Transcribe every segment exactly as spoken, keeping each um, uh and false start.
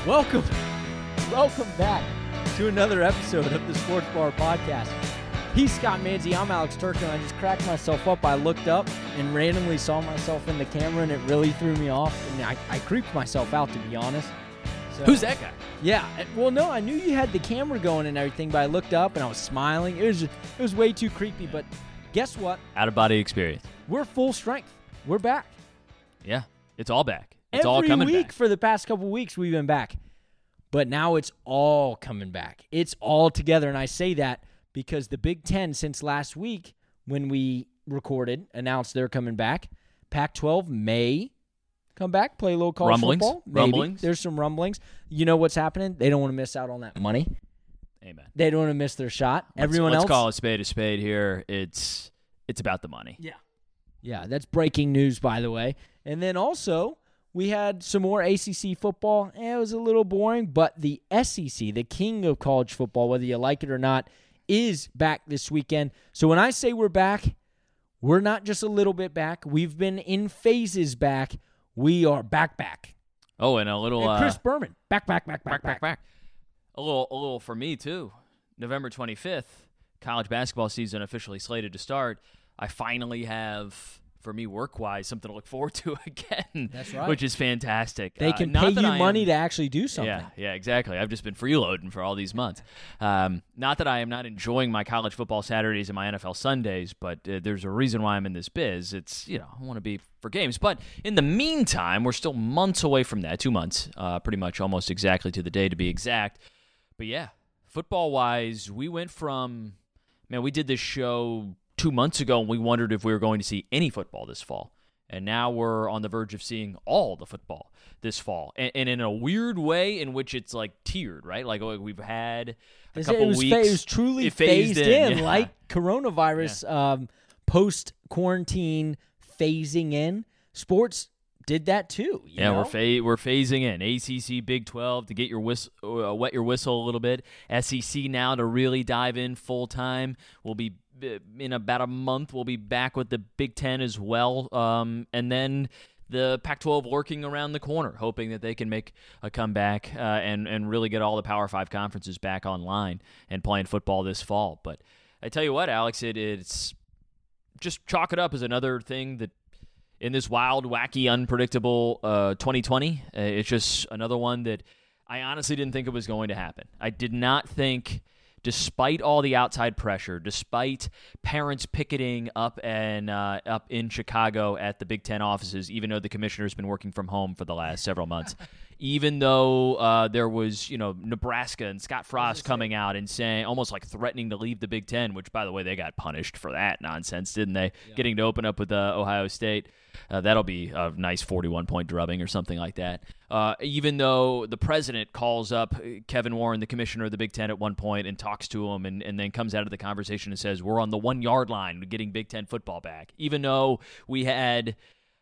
Welcome, welcome back to another episode of the Sports Bar Podcast. He's Scott Manzi, I'm Alex Turkin. I just cracked myself up. I looked up and randomly saw myself in the camera, and it really threw me off. And I, I creeped myself out, to be honest. So, who's that guy? Yeah, well, no, I knew you had the camera going and everything, but I looked up and I was smiling. It was, it was way too creepy, but guess what? Out-of-body experience. We're full strength. We're back. Yeah, it's all back. It's Every all coming week back. For the past couple weeks, we've been back. But now it's all coming back. It's all together. And I say that because the Big Ten, since last week when we recorded, announced they're coming back. Pac twelve may come back, play a little college rumblings. football. Maybe. Rumblings. There's some rumblings. You know what's happening? They don't want to miss out on that money. Amen. They don't want to miss their shot. Let's, Everyone let's else. Let's call a spade a spade here. It's it's about the money. Yeah. Yeah, that's breaking news, by the way. And then also, we had some more A C C football. Eh, it was a little boring, but the S E C, the king of college football, whether you like it or not, is back this weekend. So when I say we're back, we're not just a little bit back. We've been in phases back. We are back, back. Oh, and a little And Chris uh, Berman, back, back, back, back, back, back, back. A little, a little for me too. November twenty-fifth, college basketball season officially slated to start. I finally have, for me work-wise, something to look forward to again. That's right. Which is fantastic. They can uh, pay not you that I money am, to actually do something. Yeah, yeah, exactly. I've just been freeloading for all these months. Um, not that I am not enjoying my college football Saturdays and my N F L Sundays, but uh, there's a reason why I'm in this biz. It's, you know, I want to be for games. But in the meantime, we're still months away from that, two months, uh, pretty much almost exactly to the day to be exact. But yeah, football-wise, we went from, man, we did this show two months ago, and we wondered if we were going to see any football this fall. And now we're on the verge of seeing all the football this fall. And, and in a weird way in which it's like tiered, right? Like we've had a couple it was weeks. Fa- it was truly it phased, phased in, in, yeah. like coronavirus um, post-quarantine phasing in. Sports did that too. You yeah, know? we're fa- we're phasing in A C C, Big twelve to get your whistle, uh, wet your whistle a little bit. S E C now to really dive in full time. We'll be in about a month. We'll be back with the Big Ten as well, um, and then the Pac twelve lurking around the corner, hoping that they can make a comeback uh, and and really get all the Power Five conferences back online and playing football this fall. But I tell you what, Alex, it, it's just chalk it up as another thing that. In this wild, wacky, unpredictable uh, twenty twenty, uh, it's just another one that I honestly didn't think it was going to happen. I did not think, despite all the outside pressure, despite parents picketing up and uh, up in Chicago at the Big Ten offices, even though the commissioner's been working from home for the last several months, even though uh, there was, you know, Nebraska and Scott Frost coming out and saying, almost like threatening to leave the Big Ten, which, by the way, they got punished for that nonsense, didn't they? Yeah. Getting to open up with uh, Ohio State. Uh, that'll be a nice forty-one point drubbing or something like that. Uh, even though the president calls up Kevin Warren, the commissioner of the Big Ten, at one point and talks to him and, and then comes out of the conversation and says, we're on the one-yard line to getting Big Ten football back. Even though we had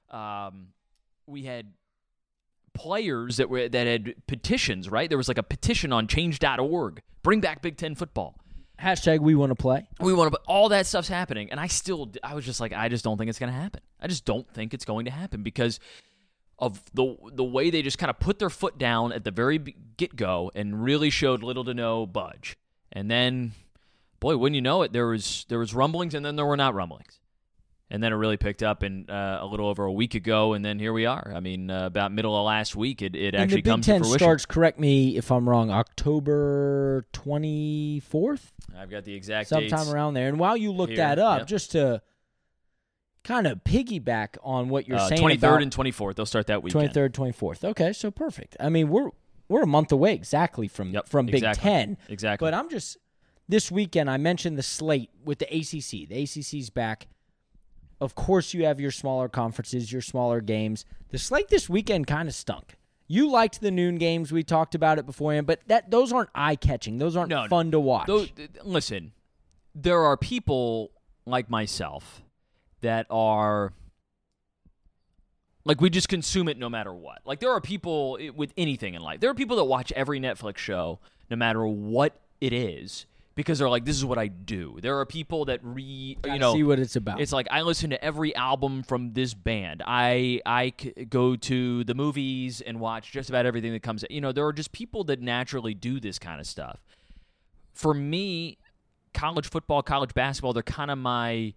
um, we had players that were that had petitions, right? There was like a petition on change dot org. Bring back Big Ten football. Hashtag we want to play. We want to, all that stuff's happening. And I still, I was just like, I just don't think it's going to happen. I just don't think it's going to happen because of the the way they just kind of put their foot down at the very get-go and really showed little to no budge. And then, boy, wouldn't you know it, there was there was rumblings and then there were not rumblings. And then it really picked up in uh, a little over a week ago, and then here we are. I mean, uh, about middle of last week, it, it actually comes to fruition. And the Big Ten starts, correct me if I'm wrong, October twenty-fourth? I've got the exact Sometime dates around there. And while you look here. that up, Yep. just to kind of piggyback on what you're uh, saying twenty-third about and twenty-fourth, they'll start that weekend. twenty-third, twenty-fourth. Okay, so perfect. I mean, we're we're a month away exactly from, Yep, from Big exactly. Ten. Exactly. But I'm just, this weekend, I mentioned the slate with the A C C. The A C C's back. Of course, you have your smaller conferences, your smaller games. The slate this weekend kind of stunk. You liked the noon games. We talked about it beforehand, but that those aren't eye-catching. Those aren't No, fun no. to watch. Those, listen, there are people like myself that are, like, we just consume it no matter what. Like, there are people with anything in life. There are people that watch every Netflix show, no matter what it is, because they're like, this is what I do. There are people that read, you Gotta know, see what it's about. It's like I listen to every album from this band. I I c- go to the movies and watch just about everything that comes. You know, there are just people that naturally do this kind of stuff. For me, college football, college basketball, they're kind of my.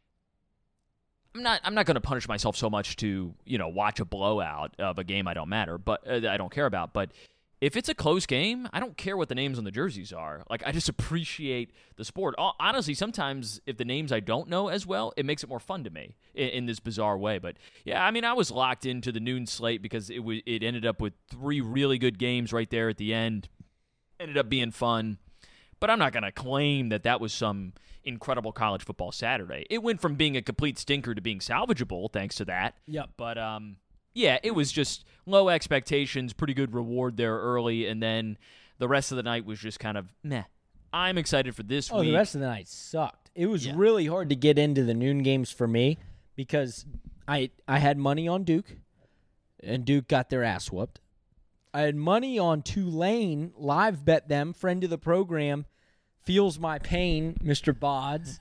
I'm not. I'm not going to punish myself so much to you know watch a blowout of a game I don't matter, but uh, I don't care about. But if it's a close game, I don't care what the names on the jerseys are. Like, I just appreciate the sport. Honestly, sometimes if the names I don't know as well, it makes it more fun to me in, in this bizarre way. But, yeah, I mean, I was locked into the noon slate because it w- it ended up with three really good games right there at the end. Ended up being fun. But I'm not going to claim that that was some incredible college football Saturday. It went from being a complete stinker to being salvageable thanks to that. Yep. But, um... yeah, it was just low expectations, pretty good reward there early, and then the rest of the night was just kind of meh. I'm excited for this oh, week. the rest of the night sucked. It was Yeah. really hard to get into the noon games for me because I I had money on Duke, and Duke got their ass whooped. I had money on Tulane, live bet them, friend of the program, feels my pain, Mister Bods.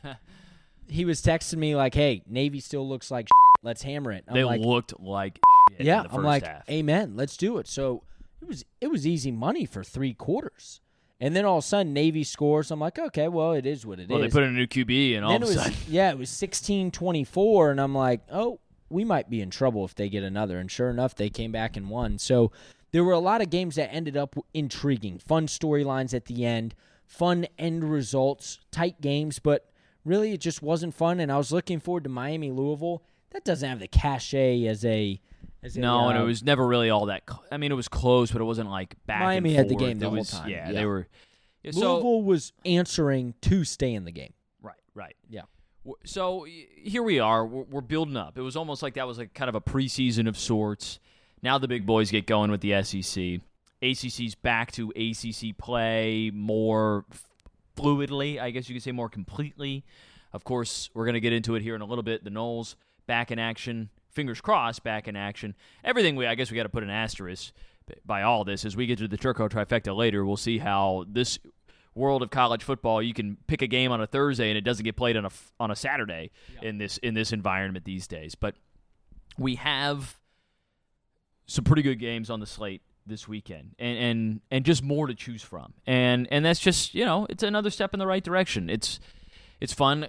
He was texting me like, hey, Navy still looks like shit. Let's hammer it. I'm they like, looked like shit yeah, in the first I'm like, half. amen. Let's do it. So it was it was easy money for three quarters. And then all of a sudden, Navy scores. I'm like, okay, well, it is what it is. well, they put in a new Q B, and all then of it a was, sudden. yeah, it was sixteen twenty-four, and I'm like, oh, we might be in trouble if they get another. And sure enough, they came back and won. So there were a lot of games that ended up intriguing, fun storylines at the end, fun end results, tight games, but really, it just wasn't fun, and I was looking forward to Miami-Louisville. That doesn't have the cachet as a as a, No, uh, and it was never really all that. Cl- I mean, it was close, but it wasn't like back Miami and had the forth. game the It whole was- time, Yeah, yeah. they were. Yeah, so Louisville was answering to stay in the game. right, right. Yeah. W- So y- here we are. We're, we're building up. It was almost like that was like kind of a preseason of sorts. Now the big boys get going with the S E C. A C C's back to A C C play more f- fluidly, I guess you could say more completely. Of course, we're going to get into it here in a little bit. The Noles back in action. Fingers crossed, back in action. Everything, we I guess we got to put an asterisk by all this. As we get to the Turco trifecta later, we'll see how this world of college football, you can pick a game on a Thursday and it doesn't get played on a, on a Saturday yeah. in this in this environment these days. But we have some pretty good games on the slate this weekend, and, and and just more to choose from. And and that's just, you know, it's another step in the right direction. It's it's fun.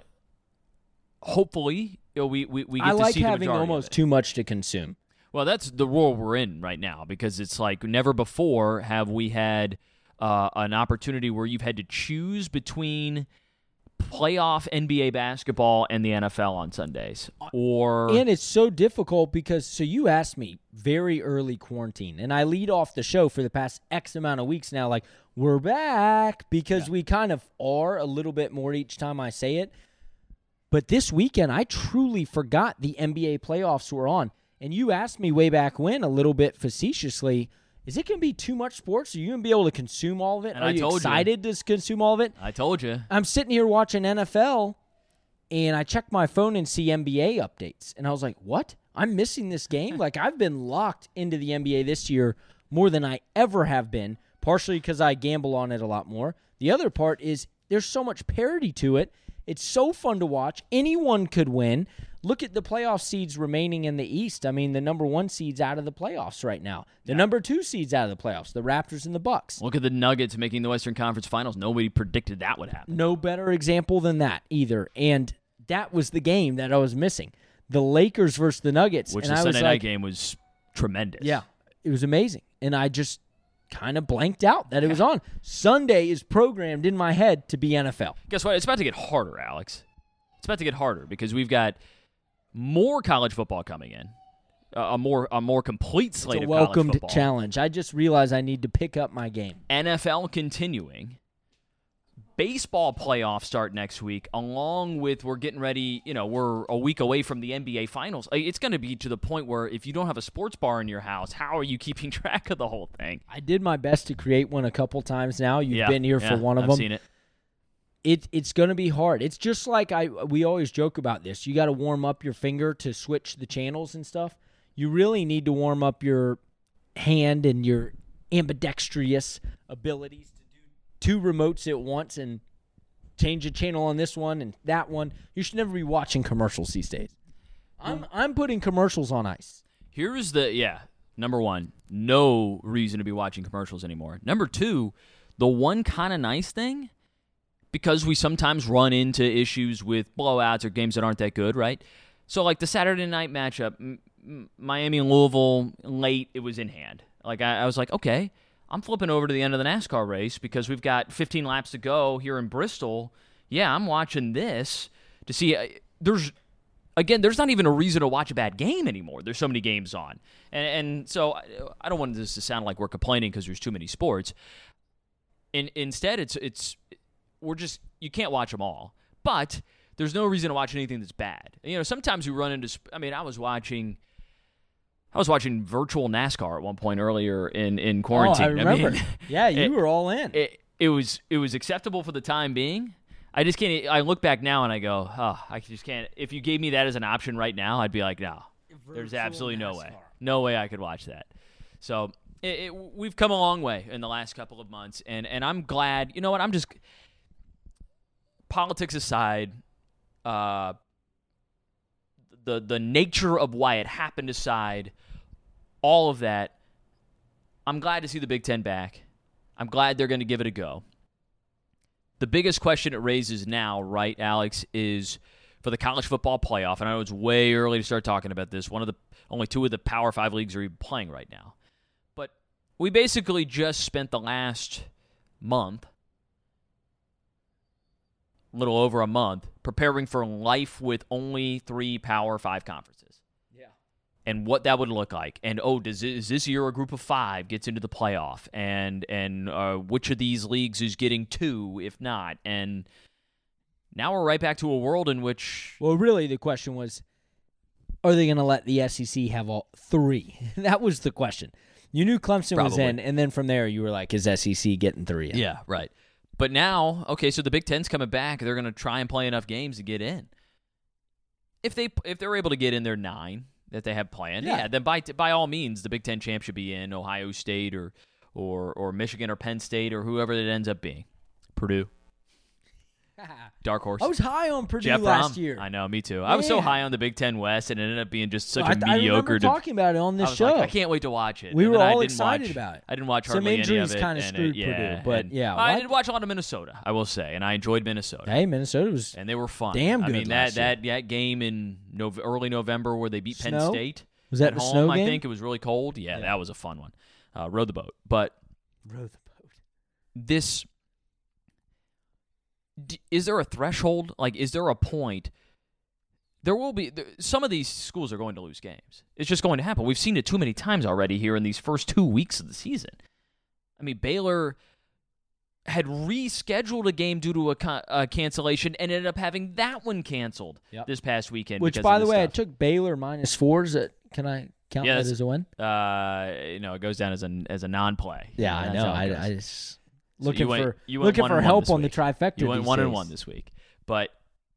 Hopefully, you know, we, we, we get I to like see the having majority almost of it. too much to consume. Well, that's the world we're in right now, because it's like never before have we had uh, an opportunity where you've had to choose between playoff N B A basketball and the N F L on Sundays. Or And it's so difficult because, so you asked me very early quarantine, and I lead off the show for the past X amount of weeks now, like, we're back, because yeah. we kind of are a little bit more each time I say it. But this weekend, I truly forgot the N B A playoffs were on. And you asked me way back when, a little bit facetiously, is it going to be too much sports? Are you going to be able to consume all of it? And Are I you told excited you. to consume all of it? I told you. I'm sitting here watching N F L, and I check my phone and see N B A updates. And I was like, what? I'm missing this game? Like, I've been locked into the N B A this year more than I ever have been, partially because I gamble on it a lot more. The other part is there's so much parity to it. It's so fun to watch. Anyone could win. Look at the playoff seeds remaining in the East. I mean, the number one seed's out of the playoffs right now. The yeah. number two seed's out of the playoffs, the Raptors and the Bucks. Look at the Nuggets making the Western Conference Finals. Nobody predicted that would happen. No better example than that either. And that was the game that I was missing. The Lakers versus the Nuggets. Which and the I Sunday was night like, game was tremendous. Yeah, it was amazing. And I just kind of blanked out that it was on. Sunday is programmed in my head to be N F L. Guess what? It's about to get harder, Alex. It's about to get harder because we've got more college football coming in, uh, a more a more complete slate it's a of welcomed college football. challenge. I just realized I need to pick up my game. N F L continuing. Baseball playoffs start next week, along with we're getting ready, you know, we're a week away from the N B A Finals. It's going to be to the point where if you don't have a sports bar in your house, how are you keeping track of the whole thing? I did my best to create one a couple times now. You've yeah, been here yeah, for one of I've them. Seen it. It, it's going to be hard. It's just like I we always joke about this. You got to warm up your finger to switch the channels and stuff. You really need to warm up your hand and your ambidextrous abilities to do two remotes at once and change a channel on this one and that one. You should never be watching commercials these days. I'm I'm putting commercials on ice. Here's the, yeah, number one, no reason to be watching commercials anymore. Number two, the one kind of nice thing, because we sometimes run into issues with blowouts or games that aren't that good, right? So, like the Saturday night matchup, M- M- Miami and Louisville, late, it was in hand. Like, I, I was like, okay, I'm flipping over to the end of the NASCAR race because we've got fifteen laps to go here in Bristol. Yeah, I'm watching this to see. Uh, there's, again, there's not even a reason to watch a bad game anymore. There's so many games on. And, and so I, I don't want this to sound like we're complaining because there's too many sports. In, instead, it's it's we're just, you can't watch them all. But there's no reason to watch anything that's bad. You know, sometimes we run into, I mean, I was watching, I was watching virtual NASCAR at one point earlier in, in quarantine. Oh, I remember. I mean, yeah, you it, were all in. It, it was it was acceptable for the time being. I just can't, I look back now and I go, oh, I just can't, if you gave me that as an option right now, I'd be like, no, virtual there's absolutely NASCAR. no way. No way I could watch that. So it, it, we've come a long way in the last couple of months, and, and I'm glad, you know what, I'm just, politics aside, Uh, the the nature of why it happened aside, all of that, I'm glad to see the Big Ten back. I'm glad they're going to give it a go. The biggest question it raises now, right, Alex, is for the college football playoff, and I know it's way early to start talking about this. One of the only two of the Power Five leagues are even playing right now. But we basically just spent the last month, a little over a month, preparing for life with only three Power Five conferences. Yeah. And what that would look like. And, oh, does is this year a group of five gets into the playoff? And and uh, which of these leagues is getting two, if not? And now we're right back to a world in which... Well, really, the question was, are they going to let the S E C have all three? That was the question. You knew Clemson Probably. was in, and then from there you were like, is S E C getting three in? Yeah, right. But now, okay, so the Big Ten's coming back. They're going to try and play enough games to get in. If they if they're able to get in their nine that they have planned, yeah, yeah then by by all means, the Big Ten champ should be in Ohio State or or or Michigan or Penn State or whoever it ends up being. Purdue. Dark horse. I was high on Purdue Jeff last Brom. year. I know, me too. I was so high on the Big Ten West, and it ended up being just such well, a I, mediocre. I remember de- talking about it on this I was show. Like, I can't wait to watch it. We and were then all I didn't excited watch, about it. I didn't watch Some hardly any of injuries it. kind of screwed it, yeah, Purdue, but and, yeah, well, I what? did watch a lot of Minnesota, I will say, and I enjoyed Minnesota. Hey, Minnesota was and they were fun. damn good I mean, that last year. that that game in Nov- early November where they beat Penn Snow? State. Was that at the home, snow I game? think it was really cold. Yeah, Yeah. that was a fun one. Uh, rode the boat, but Rode the boat. this. D- is there a threshold? Like, is there a point? There will be there, some of these schools are going to lose games. It's just going to happen. We've seen it too many times already here in these first two weeks of the season. I mean, Baylor had rescheduled a game due to a, con- a cancellation and ended up having that one canceled Yep. this past weekend. Which, because by of the this way, stuff. I took Baylor minus fours. At, can I count Yeah, that that's- as a win? Uh, you know, it goes down as a as a non-play. Yeah, I That's know. how it I, goes. I just So looking you went- for you went looking one for and one help this on week. the trifecta. You went these one and days. one this week, but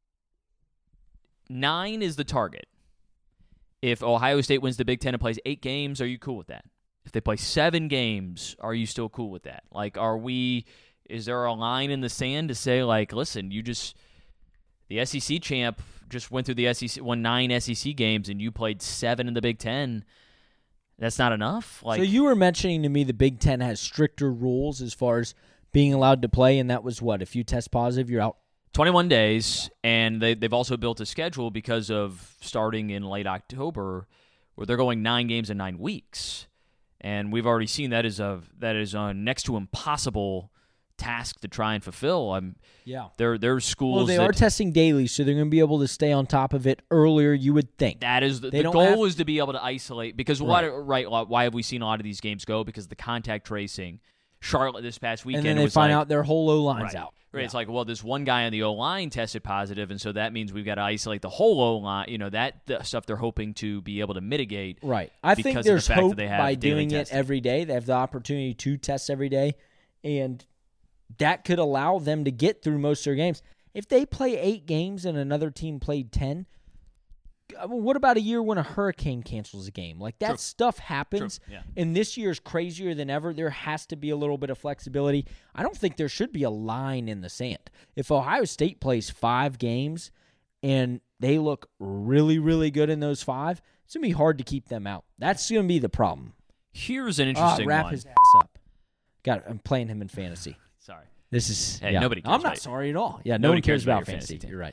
nine is the target. If Ohio State wins the Big Ten and plays eight games, are you cool with that? If they play seven games, are you still cool with that? Like, are we? Is there a line in the sand to say, like, listen, you just the S E C champ just went through the S E C, won nine S E C games, and you played seven in the Big Ten. That's not enough. Like, so you were mentioning to me the Big Ten has stricter rules as far as being allowed to play, and that was what? If you test positive, you're out. twenty-one days, and they, they've also built a schedule because of starting in late October where they're going nine games in nine weeks. And we've already seen that is a that is a next to impossible task to try and fulfill. I'm, Yeah. there, there's schools Well, they that, are testing daily, so they're going to be able to stay on top of it earlier, you would think. that is the, They the don't goal have- is to be able to isolate because Right. why, right, why have we seen a lot of these games go? Because the contact tracing. Charlotte this past weekend, and then it they was find like, out their whole O-line's right. out. Right. Yeah. It's like, well, this one guy on the O-line tested positive, and so that means we've got to isolate the whole O-line. You know, that the stuff they're hoping to be able to mitigate. Right. I because think of the there's fact that hope they have by daily doing it testing. every day. They have the opportunity to test every day, and that could allow them to get through most of their games. If they play eight games and another team played ten, I mean, what about a year when a hurricane cancels a game? Like, that True. stuff happens, True. Yeah. and this year's crazier than ever. There has to be a little bit of flexibility. I don't think there should be a line in the sand. If Ohio State plays five games and they look really, really good in those five, it's going to be hard to keep them out. That's going to be the problem. Here's an Ah, interesting wrap one. his ass up. Got it. I'm playing him in fantasy. Sorry. This is Hey, yeah. nobody cares I'm not about- sorry at all. Yeah, no nobody one cares, cares about about your fantasy. fantasy team. You're right.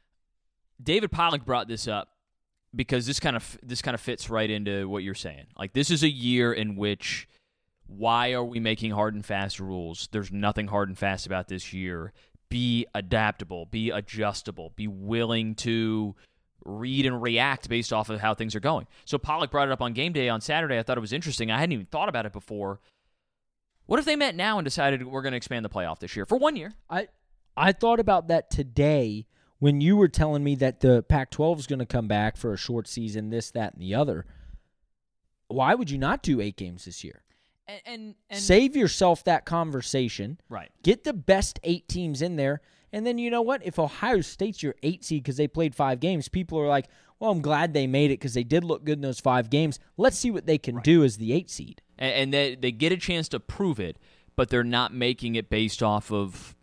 David Pollack brought this up because this kind of this kind of fits right into what you're saying. Like, this is a year in which, why are we making hard and fast rules? There's nothing hard and fast about this year. Be adaptable, be adjustable, be willing to read and react based off of how things are going. So Pollack brought it up on game day on Saturday. I thought it was interesting. I hadn't even thought about it before. What if they met now and decided we're going to expand the playoff this year for one year? I I thought about that today when you were telling me that the Pac twelve is going to come back for a short season, this, that, and the other. Why would you not do eight games this year? And, and, and Save yourself that conversation. right. Get the best eight teams in there. And then you know what? If Ohio State's your eight seed because they played five games, people are like, well, I'm glad they made it because they did look good in those five games. Let's see what they can Right. do as the eight seed. And, and they, they get a chance to prove it, but they're not making it based off of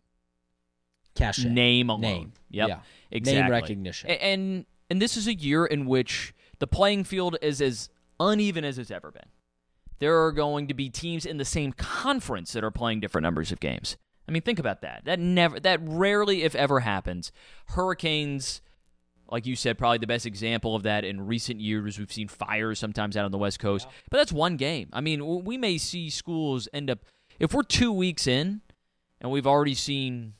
Cash in. name alone. Name. Yep. Yeah. Exactly. Name recognition. A- And and this is a year in which the playing field is as uneven as it's ever been. There are going to be teams in the same conference that are playing different numbers of games. I mean, think about that. That never that rarely if ever happens. Hurricanes, like you said, probably the best example of that in recent years. We've seen fires sometimes out on the West Coast. Yeah. But that's one game. I mean, w- we may see schools end up, if we're two weeks in and we've already seen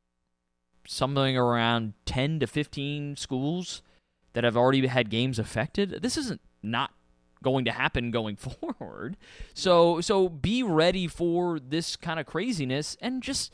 something around ten to fifteen schools that have already had games affected, this isn't not going to happen going forward. So so be ready for this kind of craziness, and just,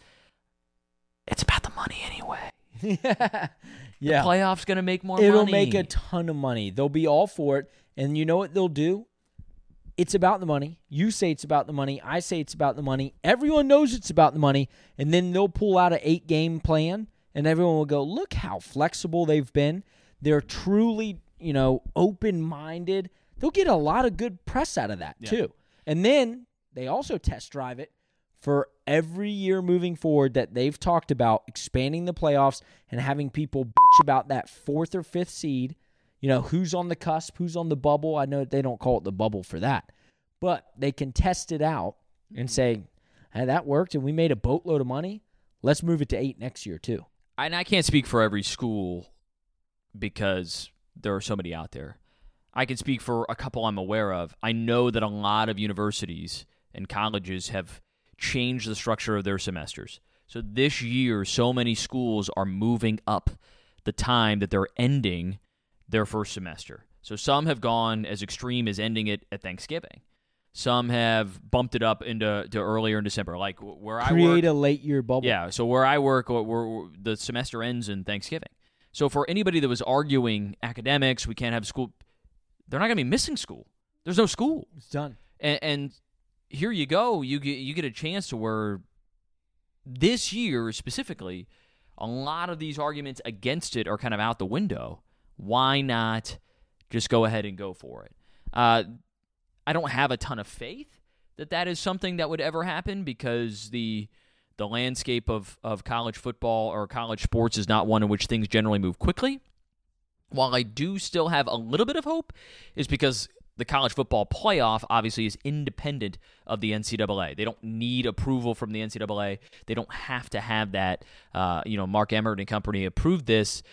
it's about the money anyway. yeah. The playoff's going to make more It'll money. make a ton of money. They'll be all for it. And you know what they'll do? It's about the money. You say it's about the money. I say it's about the money. Everyone knows it's about the money. And then they'll pull out an eight-game plan, and everyone will go, look how flexible they've been. They're truly, you know, open-minded. They'll get a lot of good press out of that, Yeah. too. And then they also test drive it for every year moving forward that they've talked about expanding the playoffs and having people bitch about that fourth or fifth seed. You know, who's on the cusp, who's on the bubble. I know they don't call it the bubble for that. But they can test it out and say, hey, that worked and we made a boatload of money. Let's move it to eight next year, too. And I can't speak for every school because there are so many out there. I can speak for a couple I'm aware of. I know that a lot of universities and colleges have changed the structure of their semesters. So this year, so many schools are moving up the time that they're ending their first semester. So some have gone as extreme as ending it at Thanksgiving. Some have bumped it up into to earlier in December, like where I work. Create a late year bubble. Yeah, so where I work, where, where the semester ends in Thanksgiving. So for anybody that was arguing academics, we can't have school, they're not going to be missing school. There's no school. It's done. And, and here you go. You get you get a chance to where this year specifically, a lot of these arguments against it are kind of out the window. Why not just go ahead and go for it? Uh, I don't have a ton of faith that that is something that would ever happen because the the landscape of, of college football or college sports is not one in which things generally move quickly. While I do still have a little bit of hope, is because the college football playoff obviously is independent of the N C double A. They don't need approval from the N C double A. They don't have to have that. Uh, you know, Mark Emmert and company approved this.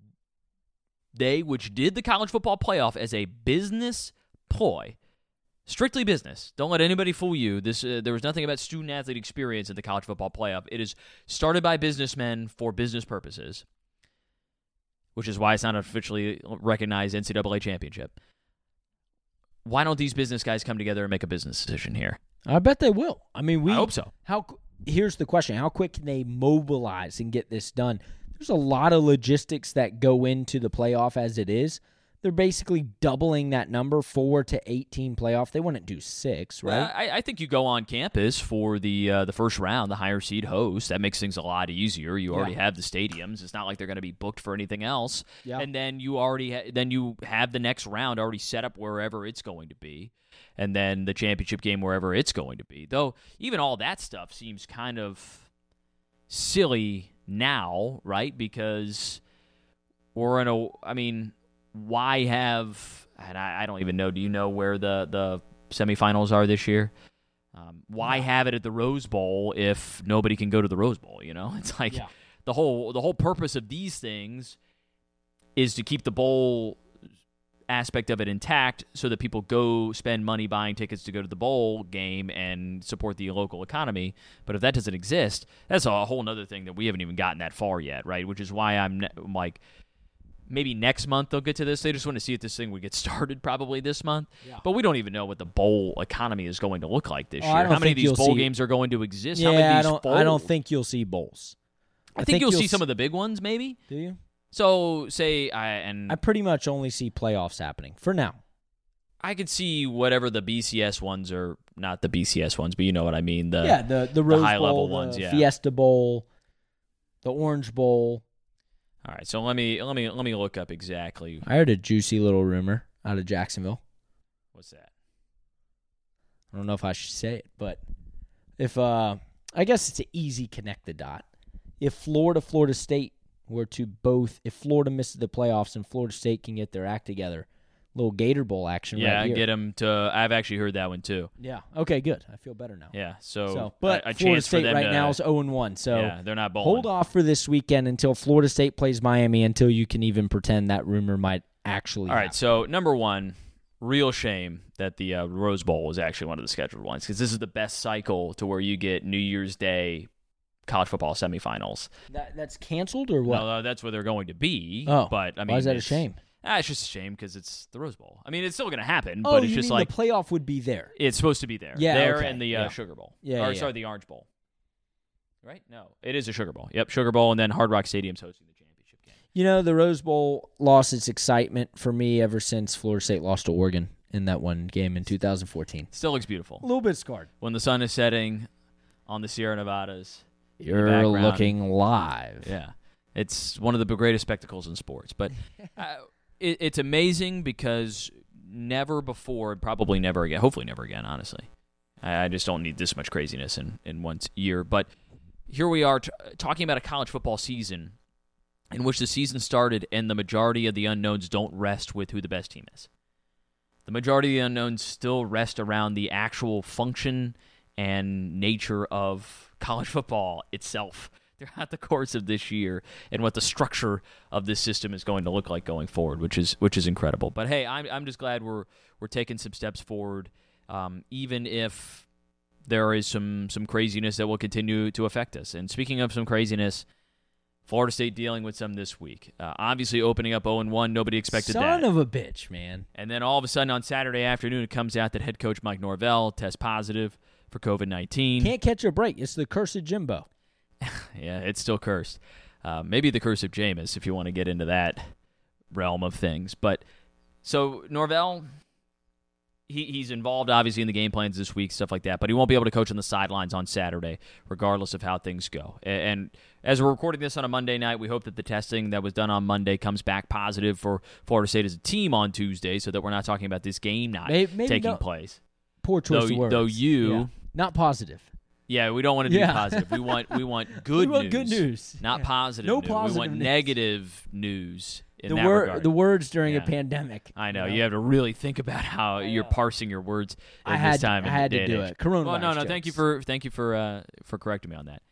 They, which did the college football playoff as a business ploy, strictly business. Don't let anybody fool you. This uh, there was nothing about student-athlete experience in the college football playoff. It is started by businessmen for business purposes, which is why it's not an officially recognized N C double A championship. Why don't these business guys come together and make a business decision here? I bet they will. I mean, we I hope so. How? Here's the question: how quick can they mobilize and get this done? There's a lot of logistics that go into the playoff as it is, they're basically doubling that number, four to eighteen playoff. They wouldn't do six, right? Well, I, I think you go on campus for the uh, the first round, the higher seed host. That makes things a lot easier. You already Yeah. have the stadiums. It's not like they're going to be booked for anything else. Yeah. And then you already ha- then you have the next round already set up wherever it's going to be, and then the championship game wherever it's going to be. Though even all that stuff seems kind of silly now, right? Because we're in a. I mean. Why have, and I, I don't even know, do you know where the, the semifinals are this year? Um, why No. have it at the Rose Bowl if nobody can go to the Rose Bowl, you know? It's like Yeah. the whole the whole purpose of these things is to keep the bowl aspect of it intact so that people go spend money buying tickets to go to the bowl game and support the local economy. But if that doesn't exist, that's a whole other thing that we haven't even gotten that far yet, right? Which is why I'm, ne- I'm like, maybe next month they'll get to this. They just want to see if this thing would get started probably this month. Yeah. But we don't even know what the bowl economy is going to look like this Oh, I year. don't How many of think these you'll bowl see- games are going to exist? Yeah, How many of I these don't. fold? I don't think you'll see bowls. I think you'll see s- some of the big ones, maybe. Do you? So say I and I pretty much only see playoffs happening for now. I could see whatever the B C S ones are, not the B C S ones, but you know what I mean. The yeah, the the Rose high-level Bowl, ones, the yeah. Fiesta Bowl, the Orange Bowl. All right, so let me let me let me look up exactly I heard a juicy little rumor out of Jacksonville. what's that. I don't know if I should say it, but if uh, I guess it's an easy connect the dot. If Florida, Florida State were to both, if Florida misses the playoffs and Florida State can get their act together, little Gator Bowl action Yeah, right here. get them to. I've actually heard that one too. Yeah. Okay. Good. I feel better now. Yeah, so, So, but a, a Florida chance for State them right to, now is zero and one. So yeah, they're not bowling. hold off for this weekend until Florida State plays Miami until you can even pretend that rumor might actually All right, happen. so number one, real shame that the uh, Rose Bowl was actually one of the scheduled ones because this is the best cycle to where you get New Year's Day college football semifinals. That, that's canceled or what? No, uh, that's where they're going to be. Oh, but I mean, why is that a it's- shame? Ah, it's just a shame because it's the Rose Bowl. I mean, it's still going to happen, Oh, but it's you just mean like the playoff would be there? it's supposed to be there. Yeah, there okay, and the uh, yeah. Sugar Bowl. Yeah, or yeah, sorry, yeah. the Orange Bowl. Right? No, it is a Sugar Bowl. Yep, Sugar Bowl, and then Hard Rock Stadium's hosting the championship game. You know, the Rose Bowl lost its excitement for me ever since Florida State lost to Oregon in that one game in two thousand fourteen. Still looks beautiful A little bit scarred. when the sun is setting on the Sierra Nevadas. You're background. looking live. Yeah, it's one of the greatest spectacles in sports. But uh, it, it's amazing because never before, probably never again, hopefully never again, honestly. I, I just don't need this much craziness in, in one year. But here we are t- talking about a college football season in which the season started and the majority of the unknowns don't rest with who the best team is. The majority of the unknowns still rest around the actual function and nature of college football itself throughout the course of this year and what the structure of this system is going to look like going forward, which is which is incredible. But hey, I'm I'm just glad we're we're taking some steps forward, um, even if there is some some craziness that will continue to affect us. And speaking of some craziness, Florida State dealing with some this week. Uh, obviously opening up oh and one, nobody expected Son that. of a bitch, man. And then all of a sudden on Saturday afternoon, it comes out that head coach Mike Norvell tests positive for covid nineteen. Can't catch a break. It's the curse of Jimbo. Yeah, it's still cursed. Uh, maybe the curse of Jameis, if you want to get into that realm of things. But so Norvell, he, he's involved obviously in the game plans this week, stuff like that. But he won't be able to coach on the sidelines on Saturday, regardless of how things go. And, and as we're recording this on a Monday night, we hope that the testing that was done on Monday comes back positive for Florida State as a team on Tuesday, so that we're not talking about this game not Maybe- maybe taking no- place. Poor choice Though- of words. though you- Yeah. Not positive. Yeah, we don't want to do Yeah. positive. We want we want good we want news. good news. Not Yeah. positive No news. We positive want news. negative news in The that word, regard. the words during Yeah. a pandemic. I know. you You have to really think about how I you're know. parsing your words in I this had, time. I in had the to day do and age. it. Coronavirus. Well, no, no. Thank you jokes. for thank you for uh, for correcting me on that.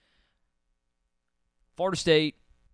Florida State,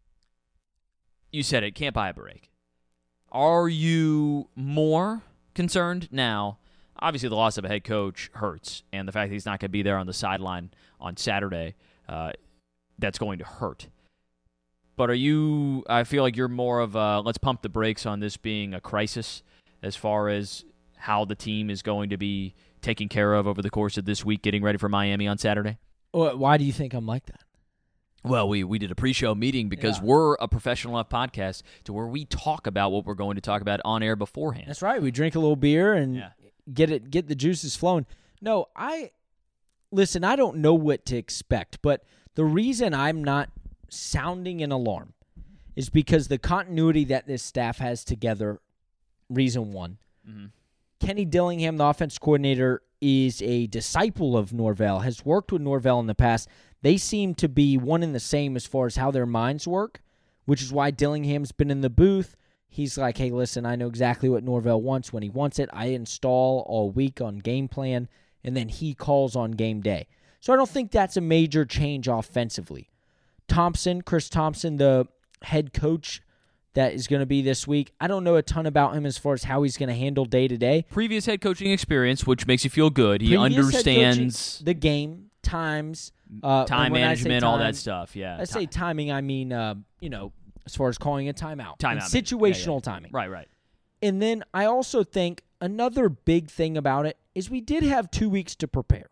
you said it, can't buy a break. Are you more concerned now? Obviously, the loss of a head coach hurts, and the fact that he's not going to be there on the sideline on Saturday, uh, that's going to hurt. But are you, I feel like you're more of a, let's pump the brakes on this being a crisis as far as how the team is going to be taken care of over the course of this week, getting ready for Miami on Saturday? Wh- Why do you think I'm like that? Well, we, we did a pre-show meeting because Yeah. we're a professional enough podcast to where we talk about what we're going to talk about on air beforehand. That's right. We drink a little beer and Yeah. get it, get the juices flowing. No, I listen. I don't know what to expect, but the reason I'm not sounding an alarm is because the continuity that this staff has together. Reason one, Mm-hmm. Kenny Dillingham, the offense coordinator, is a disciple of Norvell. Has worked with Norvell in the past. They seem to be one and the same as far as how their minds work, which is why Dillingham's been in the booth. He's like, hey, listen, I know exactly what Norvell wants when he wants it. I install all week on game plan, and then he calls on game day. So I don't think that's a major change offensively. Thompson, Chris Thompson, the head coach that is going to be this week, I don't know a ton about him as far as how he's going to handle day-to-day. Previous head coaching experience, which makes you feel good. He Previous head understands coaching, the game, times, uh, time when I say management, all time, that stuff. Yeah, I say timing, I mean, uh, you know, as far as calling a timeout. Timeout, And man. situational Yeah, yeah. timing. Right, right. And then I also think another big thing about it is we did have two weeks to prepare.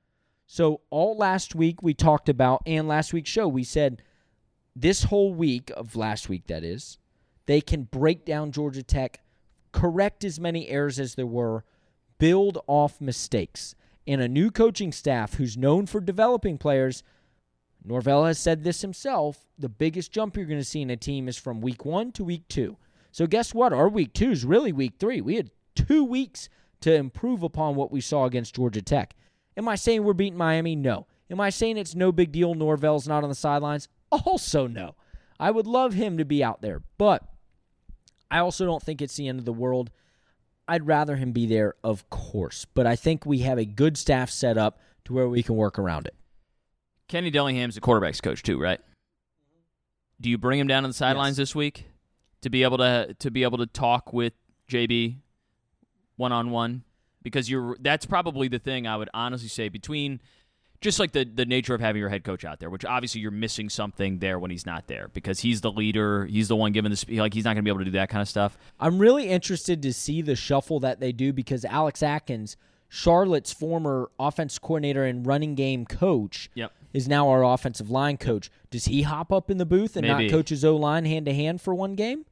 So all last week we talked about, and last week's show, we said this whole week of last week, that is, they can break down Georgia Tech, correct as many errors as there were, build off mistakes. And a new coaching staff who's known for developing players, Norvell has said this himself, the biggest jump you're going to see in a team is from week one to week two. So guess what? Our week two is really week three. We had two weeks to improve upon what we saw against Georgia Tech. Am I saying we're beating Miami? No. Am I saying it's no big deal Norvell's not on the sidelines? Also no. I would love him to be out there, but I also don't think it's the end of the world. I'd rather him be there, of course, but I think we have a good staff set up to where we can work around it. Kenny Dillingham's the quarterback's coach too, right? Do you bring him down on the sidelines Yes. this week to be able to to be able to talk with J B one on one? Because you're that's probably the thing I would honestly say between just like the, the nature of having your head coach out there, which obviously you're missing something there when he's not there because he's the leader, he's the one giving the spe- like he's not going to be able to do that kind of stuff. I'm really interested to see the shuffle that they do because Alex Atkins, Charlotte's former offense coordinator and running game coach, Yep. is now our offensive line coach. Does he hop up in the booth and Maybe. not coach his O-line hand-to-hand for one game?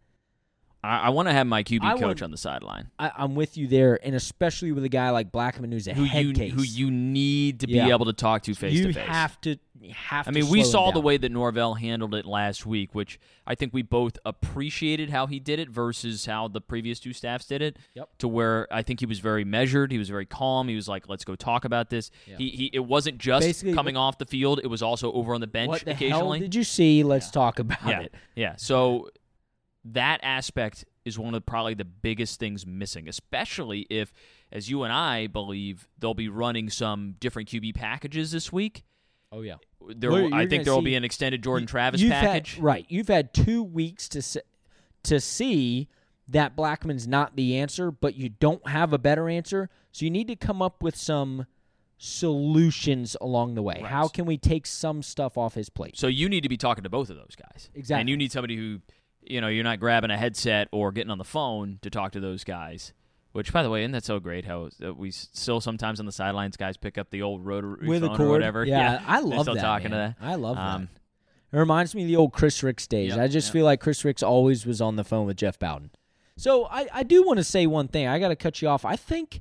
I, I want to have my Q B I coach would- on the sideline. I, I'm with you there, and especially with a guy like Blackman who's a Who head you case. who you need to be Yeah. able to talk to face you to face. have to you have I to mean, we slow him saw the down. way that Norvell handled it last week, which I think we both appreciated how he did it versus how the previous two staffs did it. Yep. To where I think he was very measured, he was very calm. He was like, "Let's go talk about this." Yeah. He, he it wasn't just Basically, coming off the field; it was also over on the bench What the occasionally. hell did you see? Let's talk about yeah, it. yeah. So that aspect is one of probably the biggest things missing, especially if, as you and I believe, they'll be running some different Q B packages this week. Oh yeah. There, Well, will- I you're think gonna there will see- be an extended Jordan Travis You've package. Had, right. You've had two weeks to se- to see that Blackman's not the answer, but you don't have a better answer. So you need to come up with some solutions along the way. Right. How can we take some stuff off his plate? So you need to be talking to both of those guys. Exactly. And you need somebody who, you know, you're not grabbing a headset or getting on the phone to talk to those guys. Which, by the way, isn't that so great how uh, we still sometimes on the sidelines guys pick up the old rotary With a phone cord, or whatever. Yeah, I they're love still that. talking man. to that. I love Um, that. It reminds me of the old Chris Ricks days. Yep, I just yep. feel like Chris Ricks always was on the phone with Jeff Bowden. So I, I do want to say one thing. I got to cut you off. I think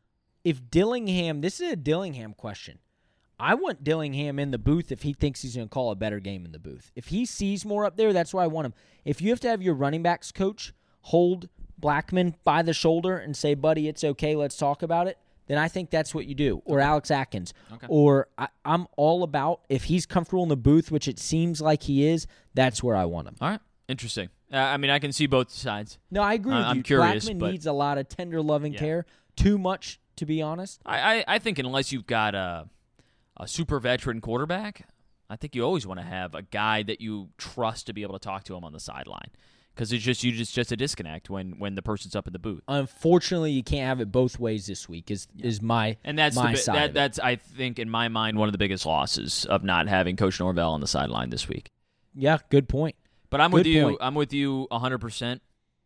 if Dillingham, this is a Dillingham question. I want Dillingham in the booth if he thinks he's going to call a better game in the booth. If he sees more up there, that's why I want him. If you have to have your running backs coach hold Blackman by the shoulder and say, buddy, it's okay, let's talk about it, then I think that's what you do. Or Alex Atkins. Okay. Or I, I'm all about, if he's comfortable in the booth, which it seems like he is, that's where I want him. All right. Interesting. Uh, I mean, I can see both sides. No, I agree Uh, with I'm you. curious, Blackman but- needs a lot of tender loving Yeah. care. Too much, to be honest. I, I, I think unless you've got a, a super veteran quarterback, I think you always want to have a guy that you trust to be able to talk to him on the sideline. Because it's just you just just a disconnect when, when the person's up in the booth. Unfortunately, you can't have it both ways this week. Is is my And that's my the, bi- side that, of it. that's I think in my mind one of the biggest losses of not having Coach Norvell on the sideline this week. Yeah, good point. But I'm with Good you. point. I'm with you one hundred percent.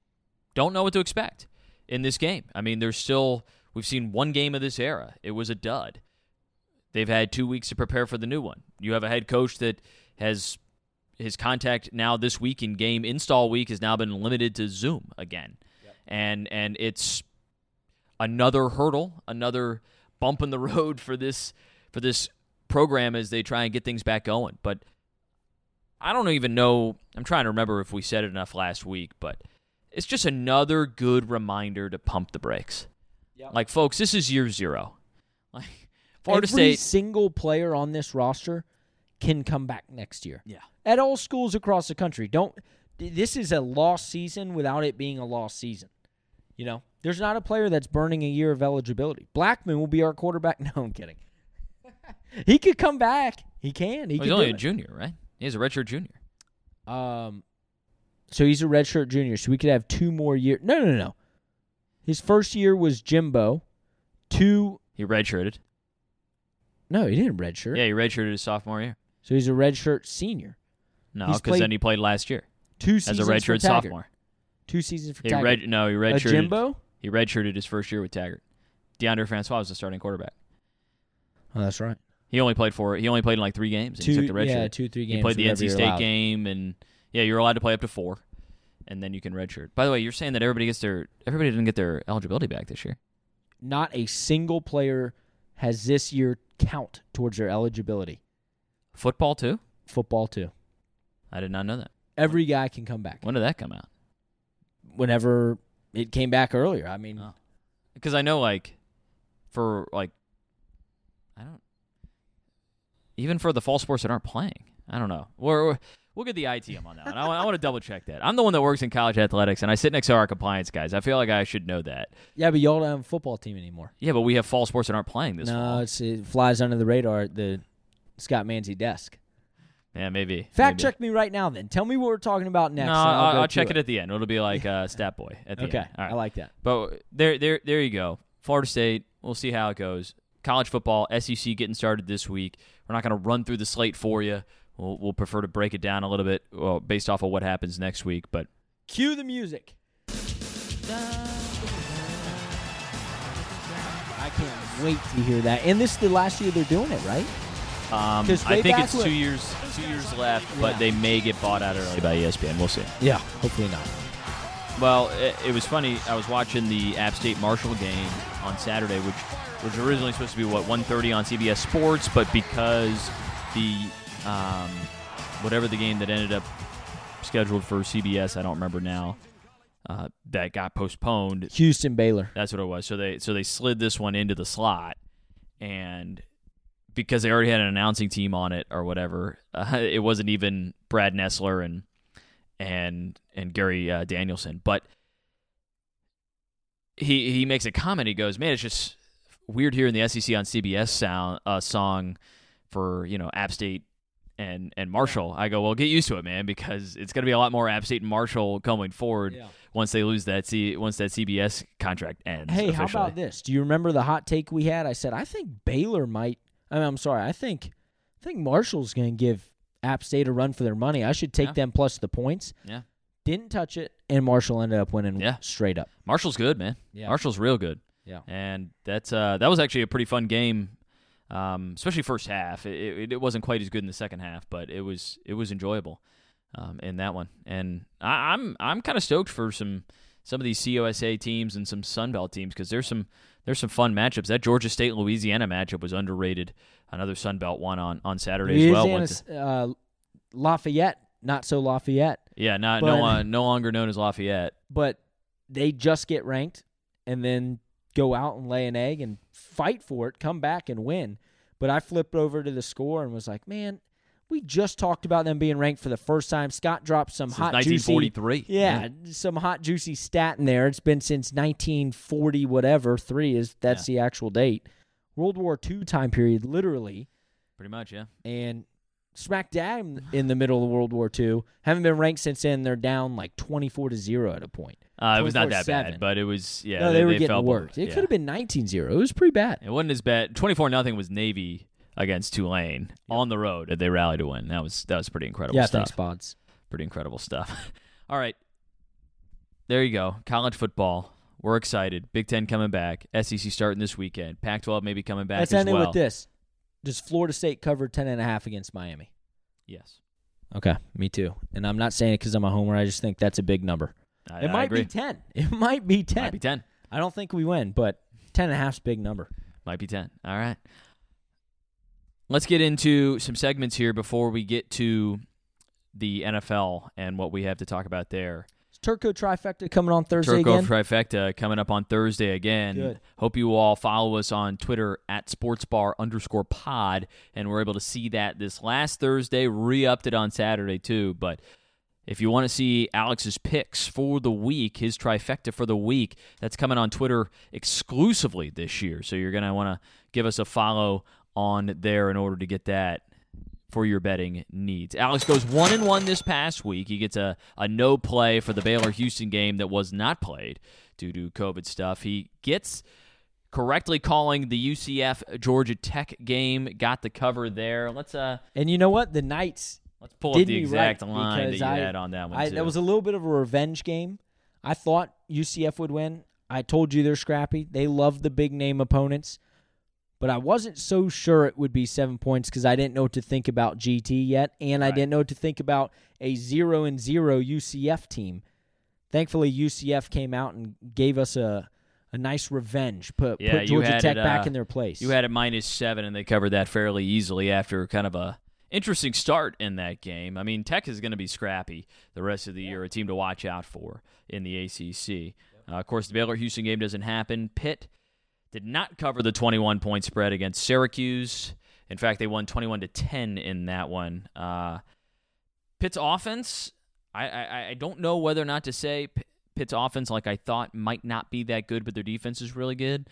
Don't know what to expect in this game. I mean, there's still we've seen one game of this era. It was a dud. They've had two weeks to prepare for the new one. You have a head coach that has his contact now this week in game install week has now been limited to Zoom again. Yep. And and it's another hurdle, another bump in the road for this for this program as they try and get things back going. But I don't even know, I'm trying to remember if we said it enough last week, but it's just another good reminder to pump the brakes. Yep. Like, folks, this is year zero. Like, Florida Every State, single player on this roster can come back next year. Yeah. At all schools across the country. Don't. This is a lost season without it being a lost season. You know, there's not a player that's burning a year of eligibility. Blackman will be our quarterback. No, I'm kidding. He could come back. He can. He well, could he's only do a it. junior, right? He's a redshirt junior. Um, so he's a redshirt junior. So we could have two more years. No, no, no, no. His first year was Jimbo. Two. He redshirted. No, he didn't redshirt. Yeah, he redshirted his sophomore year. So he's a redshirt senior. No, He's because played then he played last year Two as seasons a redshirt for Taggart. sophomore. Two seasons for He Taggart. red, no, he A redshirted. Jimbo? He redshirted his first year with Taggart. DeAndre Francois was the starting quarterback. Oh, that's right. He only played for. He only played in like three games. And Two, he took the red yeah, shirt. two, three games. He played the N whatever C you're State allowed. game, and yeah, you're allowed to play up to four, and then you can redshirt. By the way, you're saying that everybody gets their everybody didn't get their eligibility back this year. Not a single player has this year count towards their eligibility. Football too? Football too. I did not know that. Every guy can come back. When did that come out? Whenever it came back earlier. I mean, Oh. Because I know, like, for like, I don't. Even for the fall sports that aren't playing, I don't know. We're, we're, we'll get the I T M on that one. I want, I want to double check that. I'm the one that works in college athletics, and I sit next to our compliance guys. I feel like I should know that. yeah, but y'all don't have a football team anymore. Yeah, but we have fall sports that aren't playing this no, fall. it's, it flies under the radar at the Scott Manzi desk. Yeah, maybe. Fact maybe. check me right now, then. Tell me what we're talking about next. No, and I'll, I'll, go I'll check to it. at the end. It'll be like uh, Stat Boy at the okay, end. All right. I like that. But there, there, there you go. Florida State. We'll see how it goes. College football, S E C getting started this week. We're not going to run through the slate for you. We'll, we'll prefer to break it down a little bit well, based off of what happens next week. But cue the music. I can't wait to hear that. And this is the last year they're doing it, right? um, 'Cause I way think back it's when- two years, two years left. But Yeah. they may get bought out early by E S P N. We'll see. Yeah, hopefully not. Well, it, it was funny. I was watching the App State Marshall game on Saturday, which was originally supposed to be what one thirty on C B S Sports, but because the um, whatever the game that ended up scheduled for C B S, I don't remember now, uh, that got postponed. Houston Baylor. That's what it was. So they so they slid this one into the slot, and because they already had an announcing team on it or whatever, uh, it wasn't even Brad Nessler and and and Gary uh, Danielson. But he he makes a comment. He goes, "Man, it's just weird hearing the S E C on C B S sound uh, song for you know App State and and Marshall." I go, "Well, get used to it, man, because it's going to be a lot more App State and Marshall going forward Yeah. once they lose that C once that C B S contract ends." Hey, how officially. about this? Do you remember the hot take we had? I said I think Baylor might. I mean, I'm sorry. I think I think Marshall's going to give App State a run for their money. I should take Yeah. them plus the points. Yeah. Didn't touch it, and Marshall ended up winning Yeah. straight up. Marshall's good, man. Yeah. Marshall's real good. Yeah. And that's uh, that was actually a pretty fun game, um, especially first half. It, it, it wasn't quite as good in the second half, but it was it was enjoyable um, in that one. And I, I'm I'm kind of stoked for some some of these C O S A teams and some Sun Belt teams because there's some there's some fun matchups. That Georgia State Louisiana matchup was underrated. Another Sun Belt one on, on Saturday as well. Went to- Louisiana, uh, Lafayette, not so Lafayette, yeah, not but- no uh, no longer known as Lafayette. but they just get ranked and then go out and lay an egg and fight for it, come back and win. But I flipped over to the score and was like, man, we just talked about them being ranked for the first time. Scott dropped some Since hot, nineteen juicy, forty-three. yeah, some hot, juicy stat in there. It's been since nineteen forty, whatever. Three is that's the actual date. World War Two time period, literally, Pretty much, yeah. and smack dab in the middle of World War Two. Haven't been ranked since then. They're down like twenty-four to zero at a point. Uh, it was not that twenty-four seven. bad, but it was yeah. No, they, were fell getting below- worked. It yeah. could have been nineteen zero. It was pretty bad. It wasn't as bad. twenty-four nothing was Navy against Tulane on the road. They rallied to win. That was that was pretty incredible Yeah, stuff. thanks, Bods. Pretty incredible stuff. All right. There you go. College football. We're excited. Big Ten coming back. S E C starting this weekend. Pac twelve maybe coming back Let's as end well. it with this. Does Florida State cover ten and a half against Miami? Yes. Okay, me too. And I'm not saying it because I'm a homer. I just think that's a big number. I, it I might agree. be ten. It might be ten. Might be ten. I don't think we win, but ten and a half is a big number. Might be ten. All right. Let's get into some segments here before we get to the N F L and what we have to talk about there. Is Turco Trifecta coming on Thursday Turco again? Trifecta coming up on Thursday again. Good. Hope you all follow us on Twitter at sportsbar underscore pod, and we're able to see that this last Thursday, re-upped it on Saturday too. But if you want to see Alex's picks for the week, his trifecta for the week, that's coming on Twitter exclusively this year. So you're going to want to give us a follow on there in order to get that for your betting needs. Alex goes one and one this past week. He gets a, a no play for the Baylor-Houston game that was not played due to COVID stuff. He gets correctly calling the U C F Georgia Tech game. Got the cover there. Let's uh. And you know what? The Knights Let's pull did up the me exact right line that because you I- had on that one I, too. that was a little bit of a revenge game. I thought U C F would win. I told you they're scrappy. They love the big name opponents. But I wasn't so sure it would be seven points because I didn't know what to think about G T yet, and I Right. didn't know what to think about a zero and zero U C F team. Thankfully, U C F came out and gave us a a nice revenge. Put, Yeah, put you Georgia had Tech it, back uh, in their place. You had it minus seven, and they covered that fairly easily after kind of a interesting start in that game. I mean, Tech is going to be scrappy the rest of the year, a team to watch out for in the A C C. Uh, of course, the Baylor-Houston game doesn't happen. Pitt did not cover the twenty-one point spread against Syracuse. In fact, they won twenty-one to ten in that one. Uh, Pitt's offense, I, I, I don't know whether or not to say P- Pitt's offense, like I thought, might not be that good, but their defense is really good.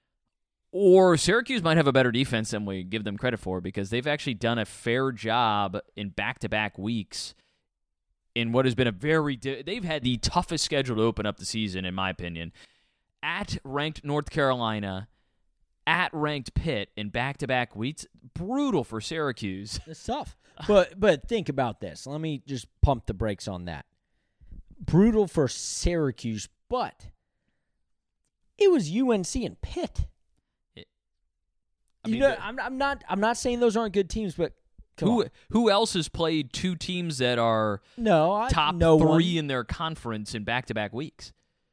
Or Syracuse might have a better defense than we give them credit for because they've actually done a fair job in back-to-back weeks in what has been a very di- – they've had the toughest schedule to open up the season, in my opinion. At ranked North Carolina, at ranked Pitt in back-to-back weeks. Brutal for Syracuse. It's tough. But but think about this. Let me just pump the brakes on that. Brutal for Syracuse, but it was U N C and Pitt. It, you mean, know, the- I'm I'm not I'm not saying those aren't good teams, but come who on. who else has played two teams that are No, I, top no three one. in their conference in back-to-back weeks?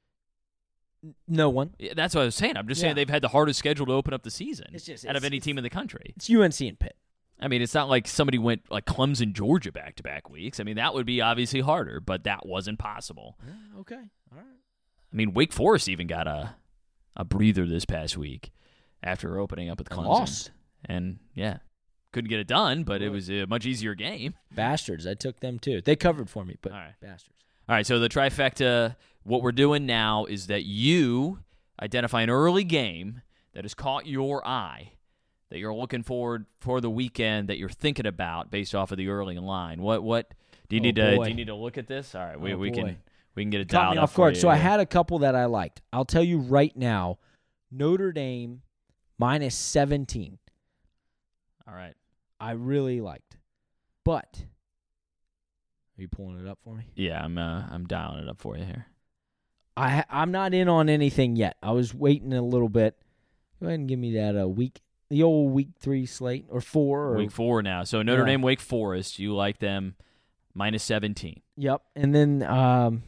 No one. Yeah, that's what I was saying. I'm just Yeah. saying they've had the hardest schedule to open up the season It's just- out of it's- any it's- team in the country. It's U N C and Pitt. I mean, it's not like somebody went like Clemson, Georgia back-to-back weeks. I mean, that would be obviously harder, but that wasn't possible. Yeah, okay, all right. I mean, Wake Forest even got a a breather this past week after opening up with And Clemson. lost. And, yeah, couldn't get it done, but it was a much easier game. Bastards. I took them too. They covered for me, but All right. bastards. All right, so the trifecta, what we're doing now is that you identify an early game that has caught your eye, that you're looking forward for the weekend, that you're thinking about based off of the early line. What what do you Oh, need to boy. do you need to look at this? All right, we, Oh, we boy. can we can get it Caught dialed me up off for guard. you So I here. had a couple that I liked. I'll tell you right now, Notre Dame minus seventeen. All right. I really liked. But are you pulling it up for me? Yeah, I'm uh, I'm dialing it up for you here. I ha- I'm not in on anything yet. I was waiting a little bit. Go ahead and give me that uh, week, the old week three slate or four. Or, Week four now. So Notre Yeah. Dame, Wake Forest, you like them minus seventeen. Yep, and then um,